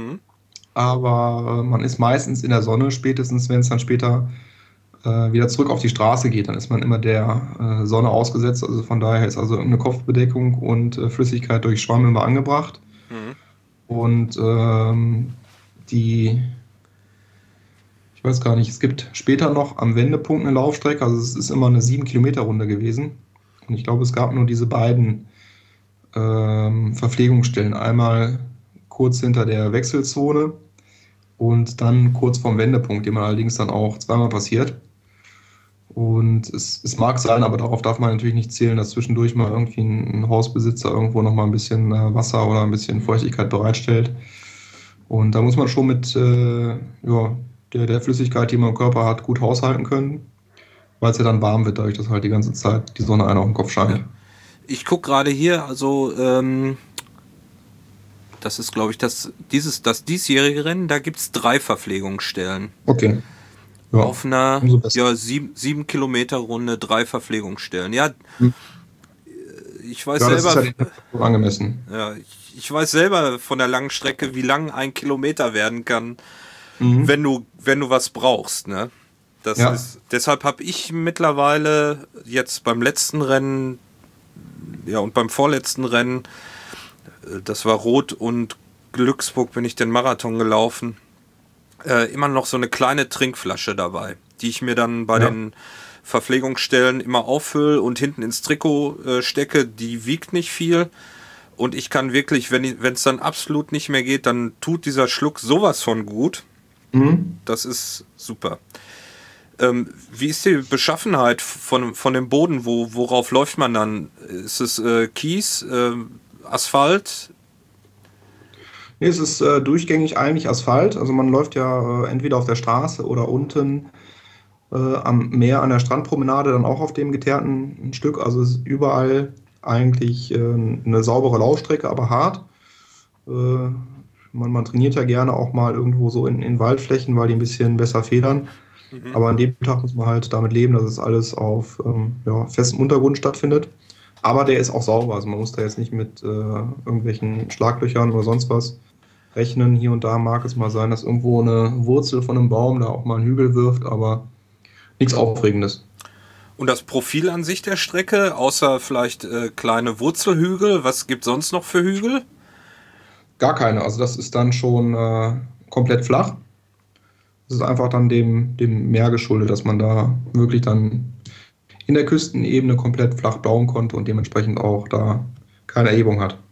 aber man ist meistens in der Sonne, spätestens wenn es dann später wieder zurück auf die Straße geht, dann ist man immer der Sonne ausgesetzt. Also von daher ist also eine Kopfbedeckung und Flüssigkeit durch Schwamm immer angebracht. Und ich weiß gar nicht, es gibt später noch am Wendepunkt eine Laufstrecke, also es ist immer eine 7-Kilometer-Runde gewesen. Und ich glaube, es gab nur diese beiden Verpflegungsstellen. Einmal kurz hinter der Wechselzone und dann kurz vorm Wendepunkt, den man allerdings dann auch zweimal passiert. Und es mag sein, aber darauf darf man natürlich nicht zählen, dass zwischendurch mal irgendwie ein Hausbesitzer irgendwo noch mal ein bisschen Wasser oder ein bisschen Feuchtigkeit bereitstellt. Und da muss man schon mit der Flüssigkeit, die man im Körper hat, gut haushalten können, weil es ja dann warm wird, dadurch, dass halt die ganze Zeit die Sonne einem auf den Kopf scheint. Ja. Ich gucke gerade hier, also das ist, glaube ich, das diesjährige Rennen, da gibt es 3 Verpflegungsstellen. Okay. Ja, auf einer 7 Kilometer Runde 3 Verpflegungsstellen. Ja, ich weiß selber. Das ist ja angemessen. Ja, ich weiß selber von der langen Strecke, wie lang 1 Kilometer werden kann, wenn du was brauchst. Ne? Deshalb habe ich mittlerweile jetzt beim letzten Rennen, ja, und beim vorletzten Rennen, das war Rot und Glücksburg, bin ich den Marathon gelaufen, immer noch so eine kleine Trinkflasche dabei, die ich mir dann bei den Verpflegungsstellen immer auffülle und hinten ins Trikot stecke. Die wiegt nicht viel und ich kann wirklich, wenn es dann absolut nicht mehr geht, dann tut dieser Schluck sowas von gut. Das ist super. Wie ist die Beschaffenheit von dem Boden? Worauf läuft man dann? Ist es Kies, Asphalt? Nee, es ist durchgängig eigentlich Asphalt. Also man läuft ja entweder auf der Straße oder unten am Meer an der Strandpromenade dann auch auf dem geteerten Stück. Also es ist überall eigentlich eine saubere Laufstrecke, aber hart. Man trainiert ja gerne auch mal irgendwo so in Waldflächen, weil die ein bisschen besser federn. Aber an dem Tag muss man halt damit leben, dass es alles auf festem Untergrund stattfindet. Aber der ist auch sauber, also man muss da jetzt nicht mit irgendwelchen Schlaglöchern oder sonst was rechnen. Hier und da mag es mal sein, dass irgendwo eine Wurzel von einem Baum da auch mal einen Hügel wirft, aber nichts Aufregendes. Und das Profil an sich der Strecke, außer vielleicht kleine Wurzelhügel, was gibt es sonst noch für Hügel? Gar keine, also das ist dann schon komplett flach. Das ist einfach dann dem Meer geschuldet, dass man da wirklich dann in der Küstenebene komplett flach bauen konnte und dementsprechend auch da keine Erhebung hat.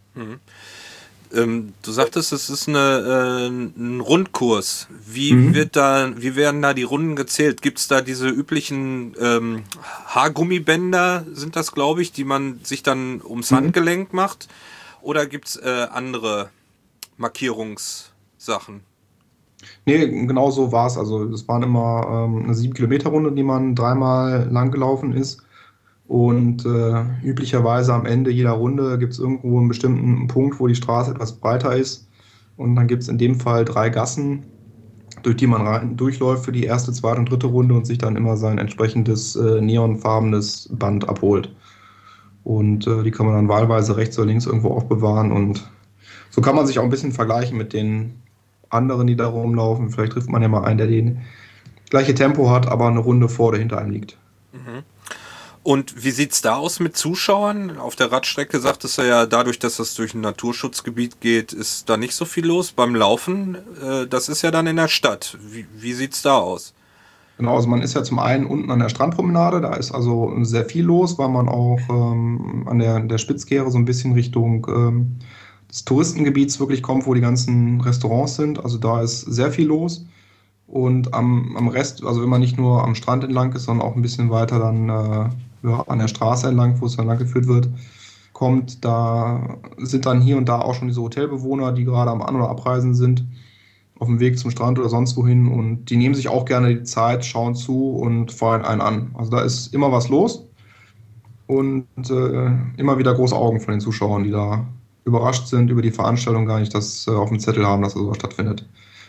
Du sagtest, es ist ein Rundkurs. Wie werden da die Runden gezählt? Gibt es da diese üblichen Haargummibänder, sind das, glaube ich, die man sich dann ums Handgelenk macht? Oder gibt es andere Markierungssachen? Nee, genau so war es. Also es waren immer eine 7-Kilometer-Runde, die man 3-mal lang gelaufen ist. Und üblicherweise am Ende jeder Runde gibt es irgendwo einen bestimmten Punkt, wo die Straße etwas breiter ist. Und dann gibt es in dem Fall 3 Gassen, durch die man durchläuft für die erste, zweite und dritte Runde und sich dann immer sein entsprechendes neonfarbenes Band abholt. Und die kann man dann wahlweise rechts oder links irgendwo aufbewahren. Und so kann man sich auch ein bisschen vergleichen mit den anderen, die da rumlaufen. Vielleicht trifft man ja mal einen, der den gleiche Tempo hat, aber eine Runde vor oder hinter einem liegt. Und wie sieht es da aus mit Zuschauern? Auf der Radstrecke sagtest du ja, dadurch, dass das durch ein Naturschutzgebiet geht, ist da nicht so viel los. Beim Laufen, das ist ja dann in der Stadt. Wie sieht es da aus? Genau, also man ist ja zum einen unten an der Strandpromenade, da ist also sehr viel los, weil man auch an der Spitzkehre so ein bisschen Richtung des Touristengebiets wirklich kommt, wo die ganzen Restaurants sind. Also da ist sehr viel los. Und am Rest, also wenn man nicht nur am Strand entlang ist, sondern auch ein bisschen weiter dann an der Straße entlang, wo es dann lang geführt wird, kommt, da sind dann hier und da auch schon diese Hotelbewohner, die gerade am An- oder Abreisen sind, auf dem Weg zum Strand oder sonst wohin. Und die nehmen sich auch gerne die Zeit, schauen zu und feuern einen an. Also da ist immer was los und immer wieder große Augen von den Zuschauern, die da überrascht sind über die Veranstaltung, gar nicht das auf dem Zettel haben, dass da sowas stattfindet.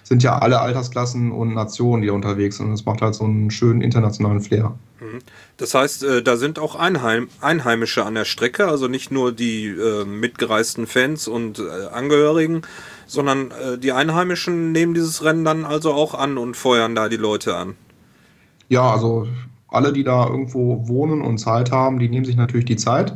sind ja alle Altersklassen und Nationen, die da unterwegs sind. Und das macht halt so einen schönen internationalen Flair. Das heißt, da sind auch Einheimische an der Strecke, also nicht nur die mitgereisten Fans und Angehörigen, sondern die Einheimischen nehmen dieses Rennen dann also auch an und feuern da die Leute an. Ja, also alle, die da irgendwo wohnen und Zeit haben, die nehmen sich natürlich die Zeit.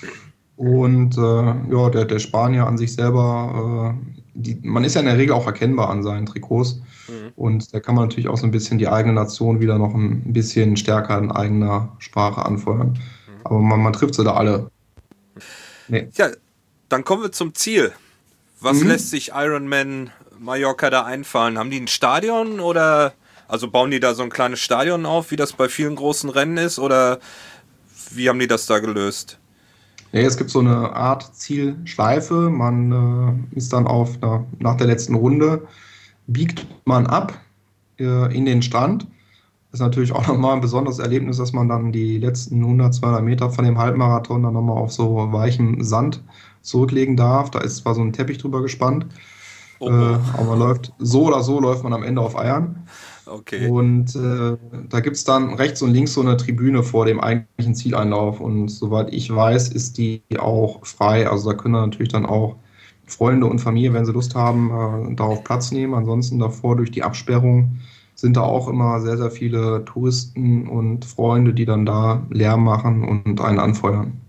Und ja, der Spanier an sich selber, man ist ja in der Regel auch erkennbar an seinen Trikots. Und da kann man natürlich auch so ein bisschen die eigene Nation wieder noch ein bisschen stärker in eigener Sprache anfeuern. Aber man trifft sie da alle. Nee. Ja, dann kommen wir zum Ziel. Was lässt sich Ironman Mallorca da einfallen? Haben die ein Stadion oder also bauen die da so ein kleines Stadion auf, wie das bei vielen großen Rennen ist? Oder wie haben die das da gelöst? Ja, es gibt so eine Art Zielschleife. Man ist dann nach der letzten Runde, biegt man ab in den Strand. Das ist natürlich auch nochmal ein besonderes Erlebnis, dass man dann die letzten 100, 200 Meter von dem Halbmarathon dann nochmal auf so weichem Sand zurücklegen darf. Da ist zwar so ein Teppich drüber gespannt, aber man läuft so oder so, läuft man am Ende auf Eiern. Okay. Und da gibt es dann rechts und links so eine Tribüne vor dem eigentlichen Zieleinlauf. Und soweit ich weiß, ist die auch frei. Also da können dann natürlich dann auch Freunde und Familie, wenn sie Lust haben, darauf Platz nehmen. Ansonsten davor durch die Absperrung sind da auch immer sehr, sehr viele Touristen und Freunde, die dann da Lärm machen und einen anfeuern.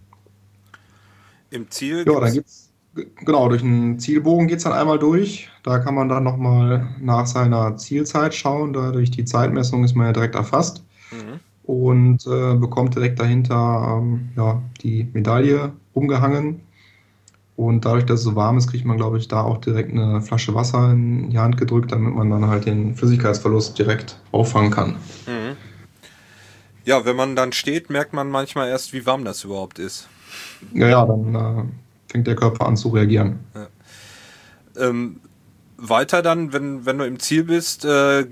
Im Ziel? Ja, dann geht's, genau, durch den Zielbogen geht es dann einmal durch. Da kann man dann nochmal nach seiner Zielzeit schauen. Da durch die Zeitmessung ist man ja direkt erfasst und bekommt direkt dahinter ja, die Medaille umgehangen. Und dadurch, dass es so warm ist, kriegt man, glaube ich, da auch direkt eine Flasche Wasser in die Hand gedrückt, damit man dann halt den Flüssigkeitsverlust direkt auffangen kann. Ja, wenn man dann steht, merkt man manchmal erst, wie warm das überhaupt ist. Ja, dann fängt der Körper an zu reagieren. Ja. Weiter dann, wenn du im Ziel bist,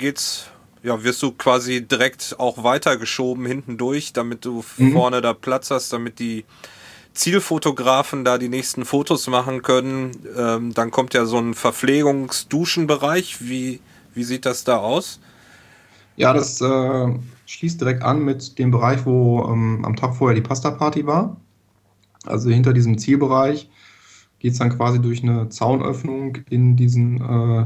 wirst du quasi direkt auch weitergeschoben hinten durch, damit du vorne da Platz hast, damit die Zielfotografen da die nächsten Fotos machen können. Dann kommt ja so ein Verpflegungs-Duschenbereich. Wie sieht das da aus? Ja, das schließt direkt an mit dem Bereich, wo am Tag vorher die Pasta-Party war. Also hinter diesem Zielbereich geht es dann quasi durch eine Zaunöffnung in diesen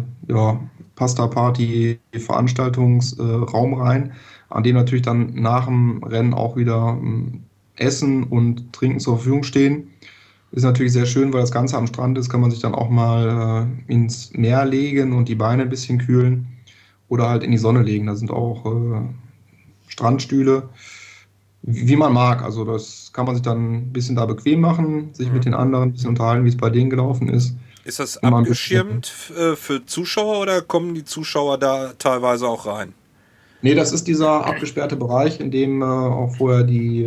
Pasta-Party-Veranstaltungsraum rein, an dem natürlich dann nach dem Rennen auch wieder Essen und Trinken zur Verfügung stehen. Ist natürlich sehr schön, weil das Ganze am Strand ist, kann man sich dann auch mal ins Meer legen und die Beine ein bisschen kühlen oder halt in die Sonne legen. Da sind auch Strandstühle, wie man mag. Also das kann man sich dann ein bisschen da bequem machen, sich mit den anderen ein bisschen unterhalten, wie es bei denen gelaufen ist. Ist das abgeschirmt für Zuschauer oder kommen die Zuschauer da teilweise auch rein? Nee, das ist dieser abgesperrte Bereich, in dem auch vorher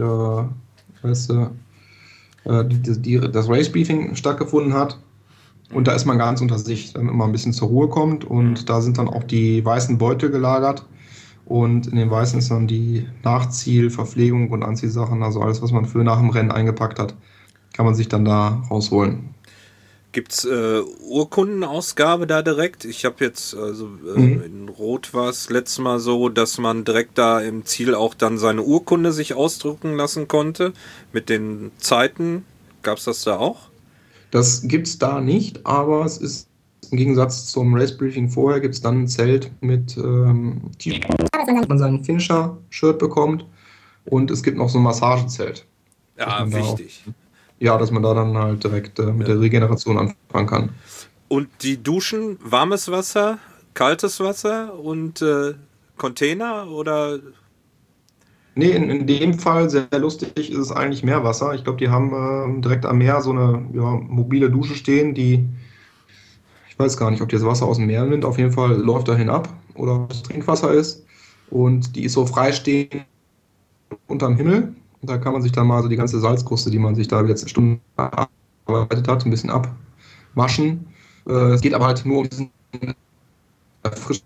das Race Briefing stattgefunden hat. Und da ist man ganz unter sich, damit man ein bisschen zur Ruhe kommt. Und da sind dann auch die weißen Beutel gelagert. Und in den weißen ist dann die Nachziel-, Verpflegung und Anziehsachen, also alles, was man für nach dem Rennen eingepackt hat, kann man sich dann da rausholen. Gibt es Urkundenausgabe da direkt? Ich habe jetzt, in Rot war es letztes Mal so, dass man direkt da im Ziel auch dann seine Urkunde sich ausdrucken lassen konnte. Mit den Zeiten, gab es das da auch? Das gibt es da nicht, aber es ist im Gegensatz zum Race Briefing vorher, gibt es dann ein Zelt mit T-Shirt, dass man sein Finisher-Shirt bekommt, und es gibt noch so ein Massagezelt. Ja, wichtig. Dass man da dann halt direkt mit der Regeneration anfangen kann. Und die Duschen, warmes Wasser, kaltes Wasser und Container oder? Nee, in dem Fall, sehr lustig, ist es eigentlich Meerwasser. Ich glaube, die haben direkt am Meer so eine mobile Dusche stehen, die, ich weiß gar nicht, ob die das Wasser aus dem Meer nimmt, auf jeden Fall läuft dahin ab oder ob es Trinkwasser ist. Und die ist so freistehend unterm Himmel. Da kann man sich dann mal so die ganze Salzkruste, die man sich da jetzt Stunden erarbeitet hat, ein bisschen abwaschen. Es geht aber halt nur um diesen frischen,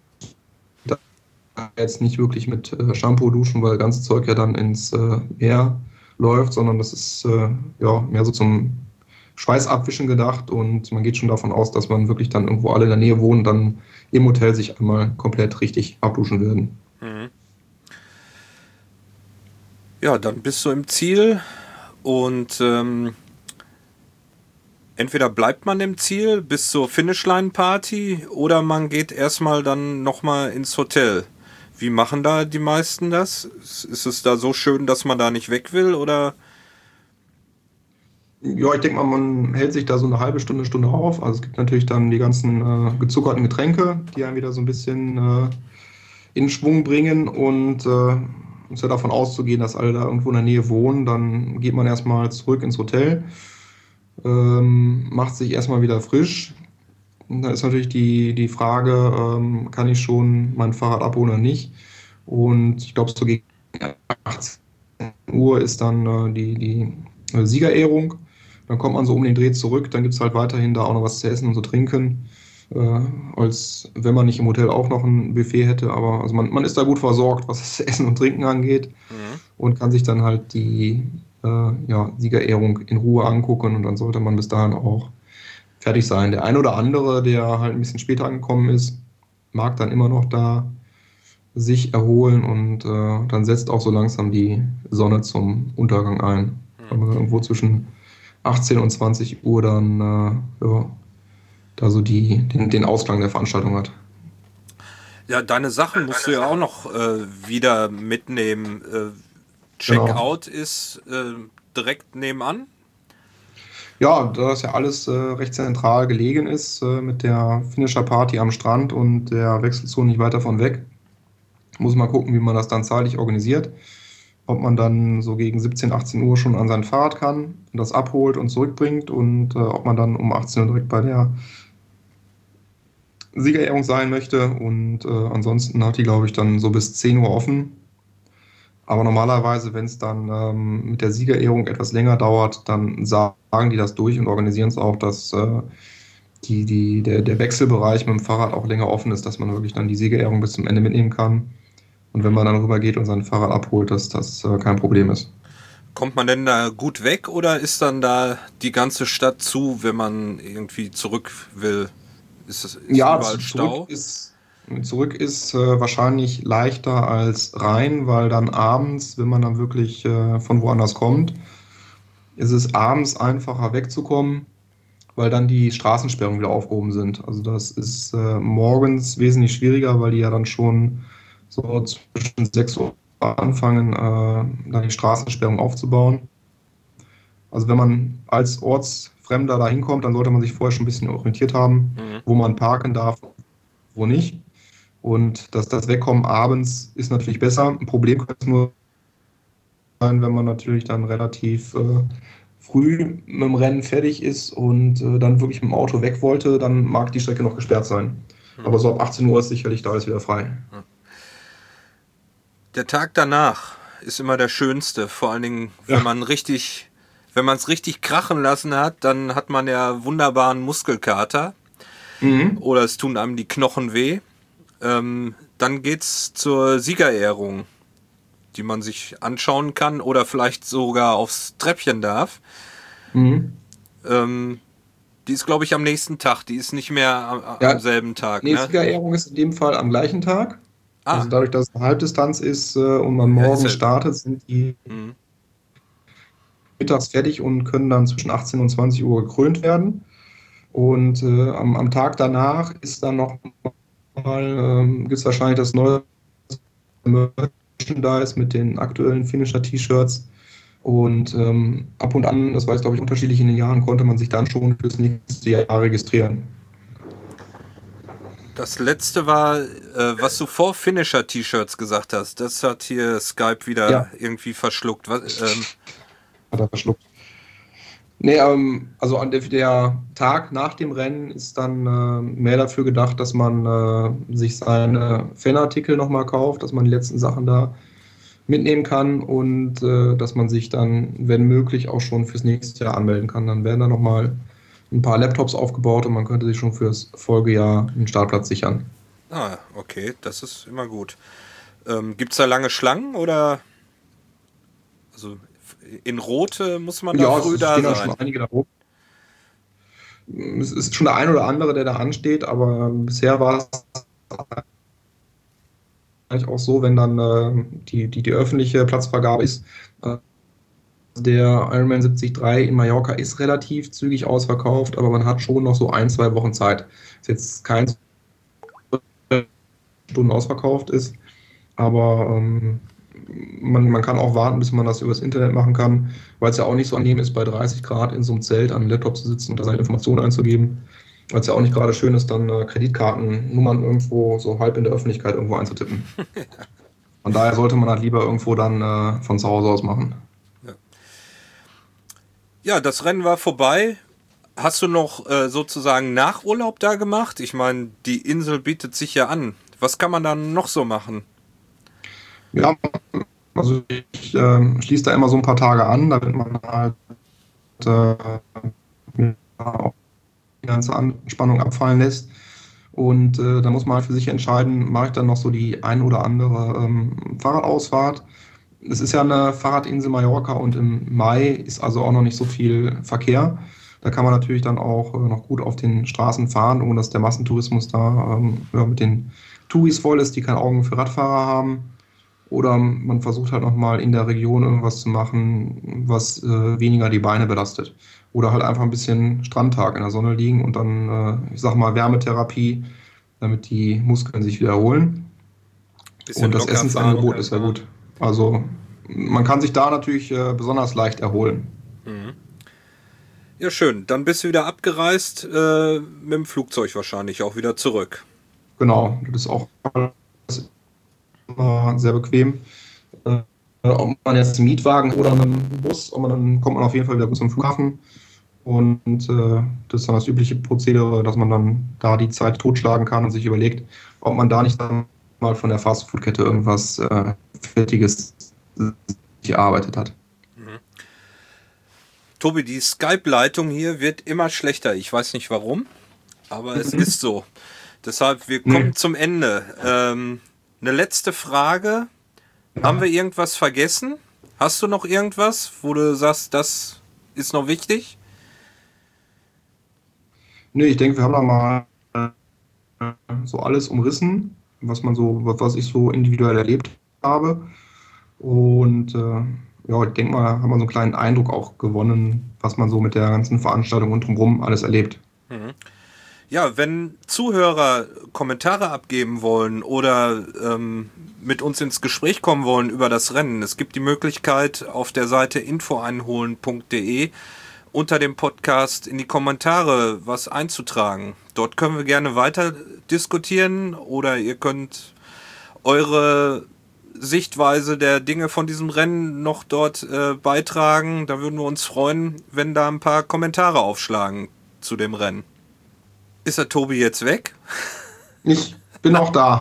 jetzt nicht wirklich mit Shampoo duschen, weil das ganze Zeug ja dann ins Meer läuft, sondern das ist mehr so zum Schweißabwischen gedacht und man geht schon davon aus, dass man wirklich dann irgendwo alle in der Nähe wohnen, dann im Hotel sich einmal komplett richtig abduschen werden. Mhm. Ja, dann bist du im Ziel und entweder bleibt man im Ziel bis zur Finishline-Party oder man geht erstmal dann nochmal ins Hotel. Wie machen da die meisten das? Ist es da so schön, dass man da nicht weg will oder? Ja, ich denke mal, man hält sich da so eine halbe Stunde, Stunde auf. Also es gibt natürlich dann die ganzen gezuckerten Getränke, die einen wieder so ein bisschen in Schwung bringen und ist ja davon auszugehen, dass alle da irgendwo in der Nähe wohnen. Dann geht man erstmal zurück ins Hotel, macht sich erstmal wieder frisch. Und da ist natürlich die Frage, kann ich schon mein Fahrrad abholen oder nicht? Und ich glaube, so gegen 18 Uhr ist dann die Siegerehrung. Dann kommt man so um den Dreh zurück, dann gibt es halt weiterhin da auch noch was zu essen und zu trinken, als wenn man nicht im Hotel auch noch ein Buffet hätte. Aber also man ist da gut versorgt, was das Essen und Trinken angeht, und kann sich dann halt die Siegerehrung in Ruhe angucken und dann sollte man bis dahin auch fertig sein. Der ein oder andere, der halt ein bisschen später angekommen ist, mag dann immer noch da sich erholen und dann setzt auch so langsam die Sonne zum Untergang ein. Wenn man irgendwo zwischen 18 und 20 Uhr dann da so den Ausklang der Veranstaltung hat. Ja, deine Sachen musst du ja auch noch wieder mitnehmen. Checkout ist direkt nebenan. Ja, da das ja alles recht zentral gelegen ist, mit der Finisher Party am Strand und der Wechselzone nicht weit davon weg, muss man gucken, wie man das dann zeitlich organisiert. Ob man dann so gegen 17, 18 Uhr schon an sein Fahrrad kann und das abholt und zurückbringt und ob man dann um 18 Uhr direkt bei der Siegerehrung sein möchte. Und ansonsten hat die, glaube ich, dann so bis 10 Uhr offen. Aber normalerweise, wenn es dann mit der Siegerehrung etwas länger dauert, dann sagen die das durch und organisieren es auch, dass der Wechselbereich mit dem Fahrrad auch länger offen ist, dass man wirklich dann die Siegerehrung bis zum Ende mitnehmen kann. Und wenn man dann rübergeht und sein Fahrrad abholt, dass das kein Problem ist. Kommt man denn da gut weg oder ist dann da die ganze Stadt zu, wenn man irgendwie zurück will? Ist Ja, überall Stau? zurück ist wahrscheinlich leichter als rein, weil dann abends, wenn man dann wirklich von woanders kommt, ist es abends einfacher wegzukommen, weil dann die Straßensperrungen wieder aufgehoben sind. Also das ist morgens wesentlich schwieriger, weil die ja dann schon so zwischen 6 Uhr anfangen, dann die Straßensperrung aufzubauen. Also wenn man als Ortsfremder da hinkommt, dann sollte man sich vorher schon ein bisschen orientiert haben, wo man parken darf, wo nicht. Und das Wegkommen abends ist natürlich besser. Ein Problem könnte es nur sein, wenn man natürlich dann relativ früh mit dem Rennen fertig ist und dann wirklich mit dem Auto weg wollte, dann mag die Strecke noch gesperrt sein. Aber so ab 18 Uhr ist sicherlich da alles wieder frei. Der Tag danach ist immer der schönste, vor allen Dingen, wenn man es richtig krachen lassen hat, dann hat man ja wunderbaren Muskelkater oder es tun einem die Knochen weh. Dann geht's zur Siegerehrung, die man sich anschauen kann oder vielleicht sogar aufs Treppchen darf. Die ist, glaube ich, am nächsten Tag. Die ist nicht mehr am selben Tag. Die Siegerehrung ist in dem Fall am gleichen Tag. Also dadurch, dass es eine Halbdistanz ist und man morgens startet, sind die mittags fertig und können dann zwischen 18 und 20 Uhr gekrönt werden. Und am Tag danach ist dann noch mal, gibt es wahrscheinlich das neue Merchandise mit den aktuellen Finisher-T-Shirts. Und ab und an, das war jetzt glaube ich unterschiedlich in den Jahren, konnte man sich dann schon fürs nächste Jahr registrieren. Das letzte war, was du vor Finisher-T-Shirts gesagt hast. Das hat hier Skype wieder irgendwie verschluckt. Was, Hat er verschluckt. Nee, also der Tag nach dem Rennen ist dann mehr dafür gedacht, dass man sich seine Fanartikel nochmal kauft, dass man die letzten Sachen da mitnehmen kann und dass man sich dann, wenn möglich, auch schon fürs nächste Jahr anmelden kann. Dann werden da nochmal ein paar Laptops aufgebaut und man könnte sich schon fürs Folgejahr einen Startplatz sichern. Ah, okay, das ist immer gut. Gibt es da lange Schlangen oder? Also in Rote muss man da früh da sein? Schon einige da rum. Es ist schon der ein oder andere, der da ansteht, aber bisher war es eigentlich auch so, wenn dann die öffentliche Platzvergabe ist. Der Ironman 73 in Mallorca ist relativ zügig ausverkauft, aber man hat schon noch so 1, 2 Wochen Zeit. Ist jetzt kein Stunden ausverkauft ist, aber man kann auch warten, bis man das übers Internet machen kann, weil es ja auch nicht so angenehm ist, bei 30 Grad in so einem Zelt an einem Laptop zu sitzen und da seine Informationen einzugeben, weil es ja auch nicht gerade schön ist, dann Kreditkartennummern irgendwo so halb in der Öffentlichkeit irgendwo einzutippen. Von daher sollte man halt lieber irgendwo dann von zu Hause aus machen. Ja, das Rennen war vorbei. Hast du noch sozusagen Nachurlaub da gemacht? Ich meine, die Insel bietet sich ja an. Was kann man dann noch so machen? Ja, also ich schließe da immer so ein paar Tage an, damit man halt auch die ganze Anspannung abfallen lässt. Und da muss man halt für sich entscheiden, mache ich dann noch so die ein oder andere Fahrradausfahrt. Es ist ja eine Fahrradinsel Mallorca und im Mai ist also auch noch nicht so viel Verkehr. Da kann man natürlich dann auch noch gut auf den Straßen fahren, ohne dass der Massentourismus da mit den Touris voll ist, die kein Augen für Radfahrer haben. Oder man versucht halt nochmal in der Region irgendwas zu machen, was weniger die Beine belastet. Oder halt einfach ein bisschen Strandtag in der Sonne liegen und dann, ich sag mal, Wärmetherapie, damit die Muskeln sich wieder erholen. Bisschen Und das locker Essensangebot fahren, ist ja gut. Also man kann sich da natürlich besonders leicht erholen. Ja, schön. Dann bist du wieder abgereist, mit dem Flugzeug wahrscheinlich auch wieder zurück. Genau, das ist auch sehr bequem. Ob man jetzt einen Mietwagen oder einen Bus, dann kommt man auf jeden Fall wieder gut zum Flughafen. Und das ist dann das übliche Prozedere, dass man dann da die Zeit totschlagen kann und sich überlegt, ob man da nicht dann mal von der Fastfood-Kette irgendwas Fertiges erarbeitet hat. Tobi, die Skype-Leitung hier wird immer schlechter. Ich weiß nicht warum, aber es ist so. Deshalb, wir kommen zum Ende. Eine letzte Frage. Ja. Haben wir irgendwas vergessen? Hast du noch irgendwas, wo du sagst, das ist noch wichtig? Nee, ich denke, wir haben da mal so alles umrissen, was ich so individuell erlebt habe. Und ja, ich denke mal, haben wir so einen kleinen Eindruck auch gewonnen, was man so mit der ganzen Veranstaltung und drumherum alles erlebt. Ja, wenn Zuhörer Kommentare abgeben wollen oder mit uns ins Gespräch kommen wollen über das Rennen, es gibt die Möglichkeit auf der Seite infoeinholen.de unter dem Podcast in die Kommentare was einzutragen. Dort können wir gerne weiter diskutieren oder ihr könnt eure Sichtweise der Dinge von diesem Rennen noch dort beitragen. Da würden wir uns freuen, wenn da ein paar Kommentare aufschlagen zu dem Rennen. Ist der Tobi jetzt weg? Ich bin auch da.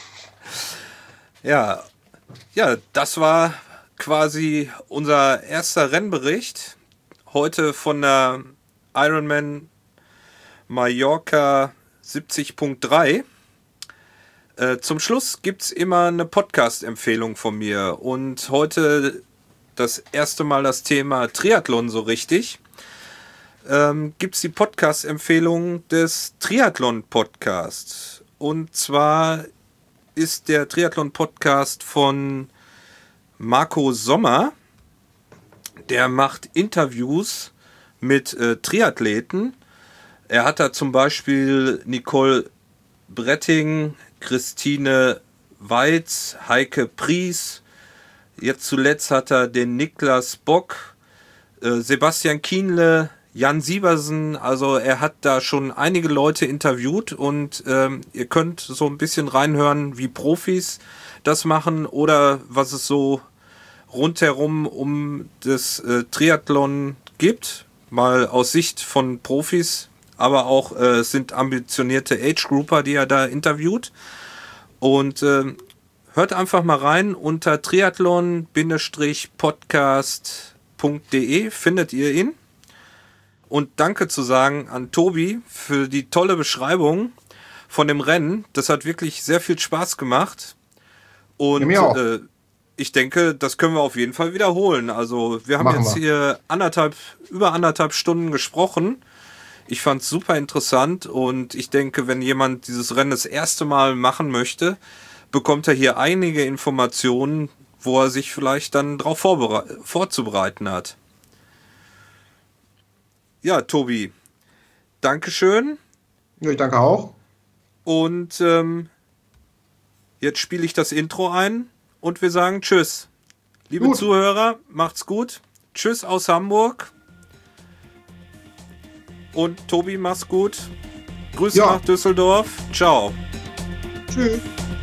Ja, das war quasi unser erster Rennbericht. Heute von der Ironman Mallorca 70.3. Zum Schluss gibt es immer eine Podcast-Empfehlung von mir. Und heute das erste Mal das Thema Triathlon so richtig. Gibt es die Podcast-Empfehlung des Triathlon-Podcasts. Und zwar ist der Triathlon-Podcast von Marco Sommer. Der macht Interviews mit Triathleten. Er hat da zum Beispiel Nicole Bretting, Christine Weiz, Heike Pries. Jetzt zuletzt hat er den Niklas Bock, Sebastian Kienle, Jan Sieversen. Also er hat da schon einige Leute interviewt und ihr könnt so ein bisschen reinhören, wie Profis das machen oder was es so rundherum um das Triathlon gibt. Mal aus Sicht von Profis, aber auch es sind ambitionierte Age-Grouper, die er da interviewt. Und hört einfach mal rein unter triathlon-podcast.de findet ihr ihn. Und danke zu sagen an Tobi für die tolle Beschreibung von dem Rennen. Das hat wirklich sehr viel Spaß gemacht. Und ich denke, das können wir auf jeden Fall wiederholen. Also wir haben hier über 1,5 Stunden gesprochen. Ich fand es super interessant und ich denke, wenn jemand dieses Rennen das erste Mal machen möchte, bekommt er hier einige Informationen, wo er sich vielleicht dann darauf vorzubereiten hat. Ja, Tobi, Dankeschön. Ja, ich danke auch. Und jetzt spiele ich das Intro ein und wir sagen Tschüss. Liebe Zuhörer, macht's gut. Tschüss aus Hamburg. Und Tobi, mach's gut. Grüße nach Düsseldorf. Ciao. Tschüss.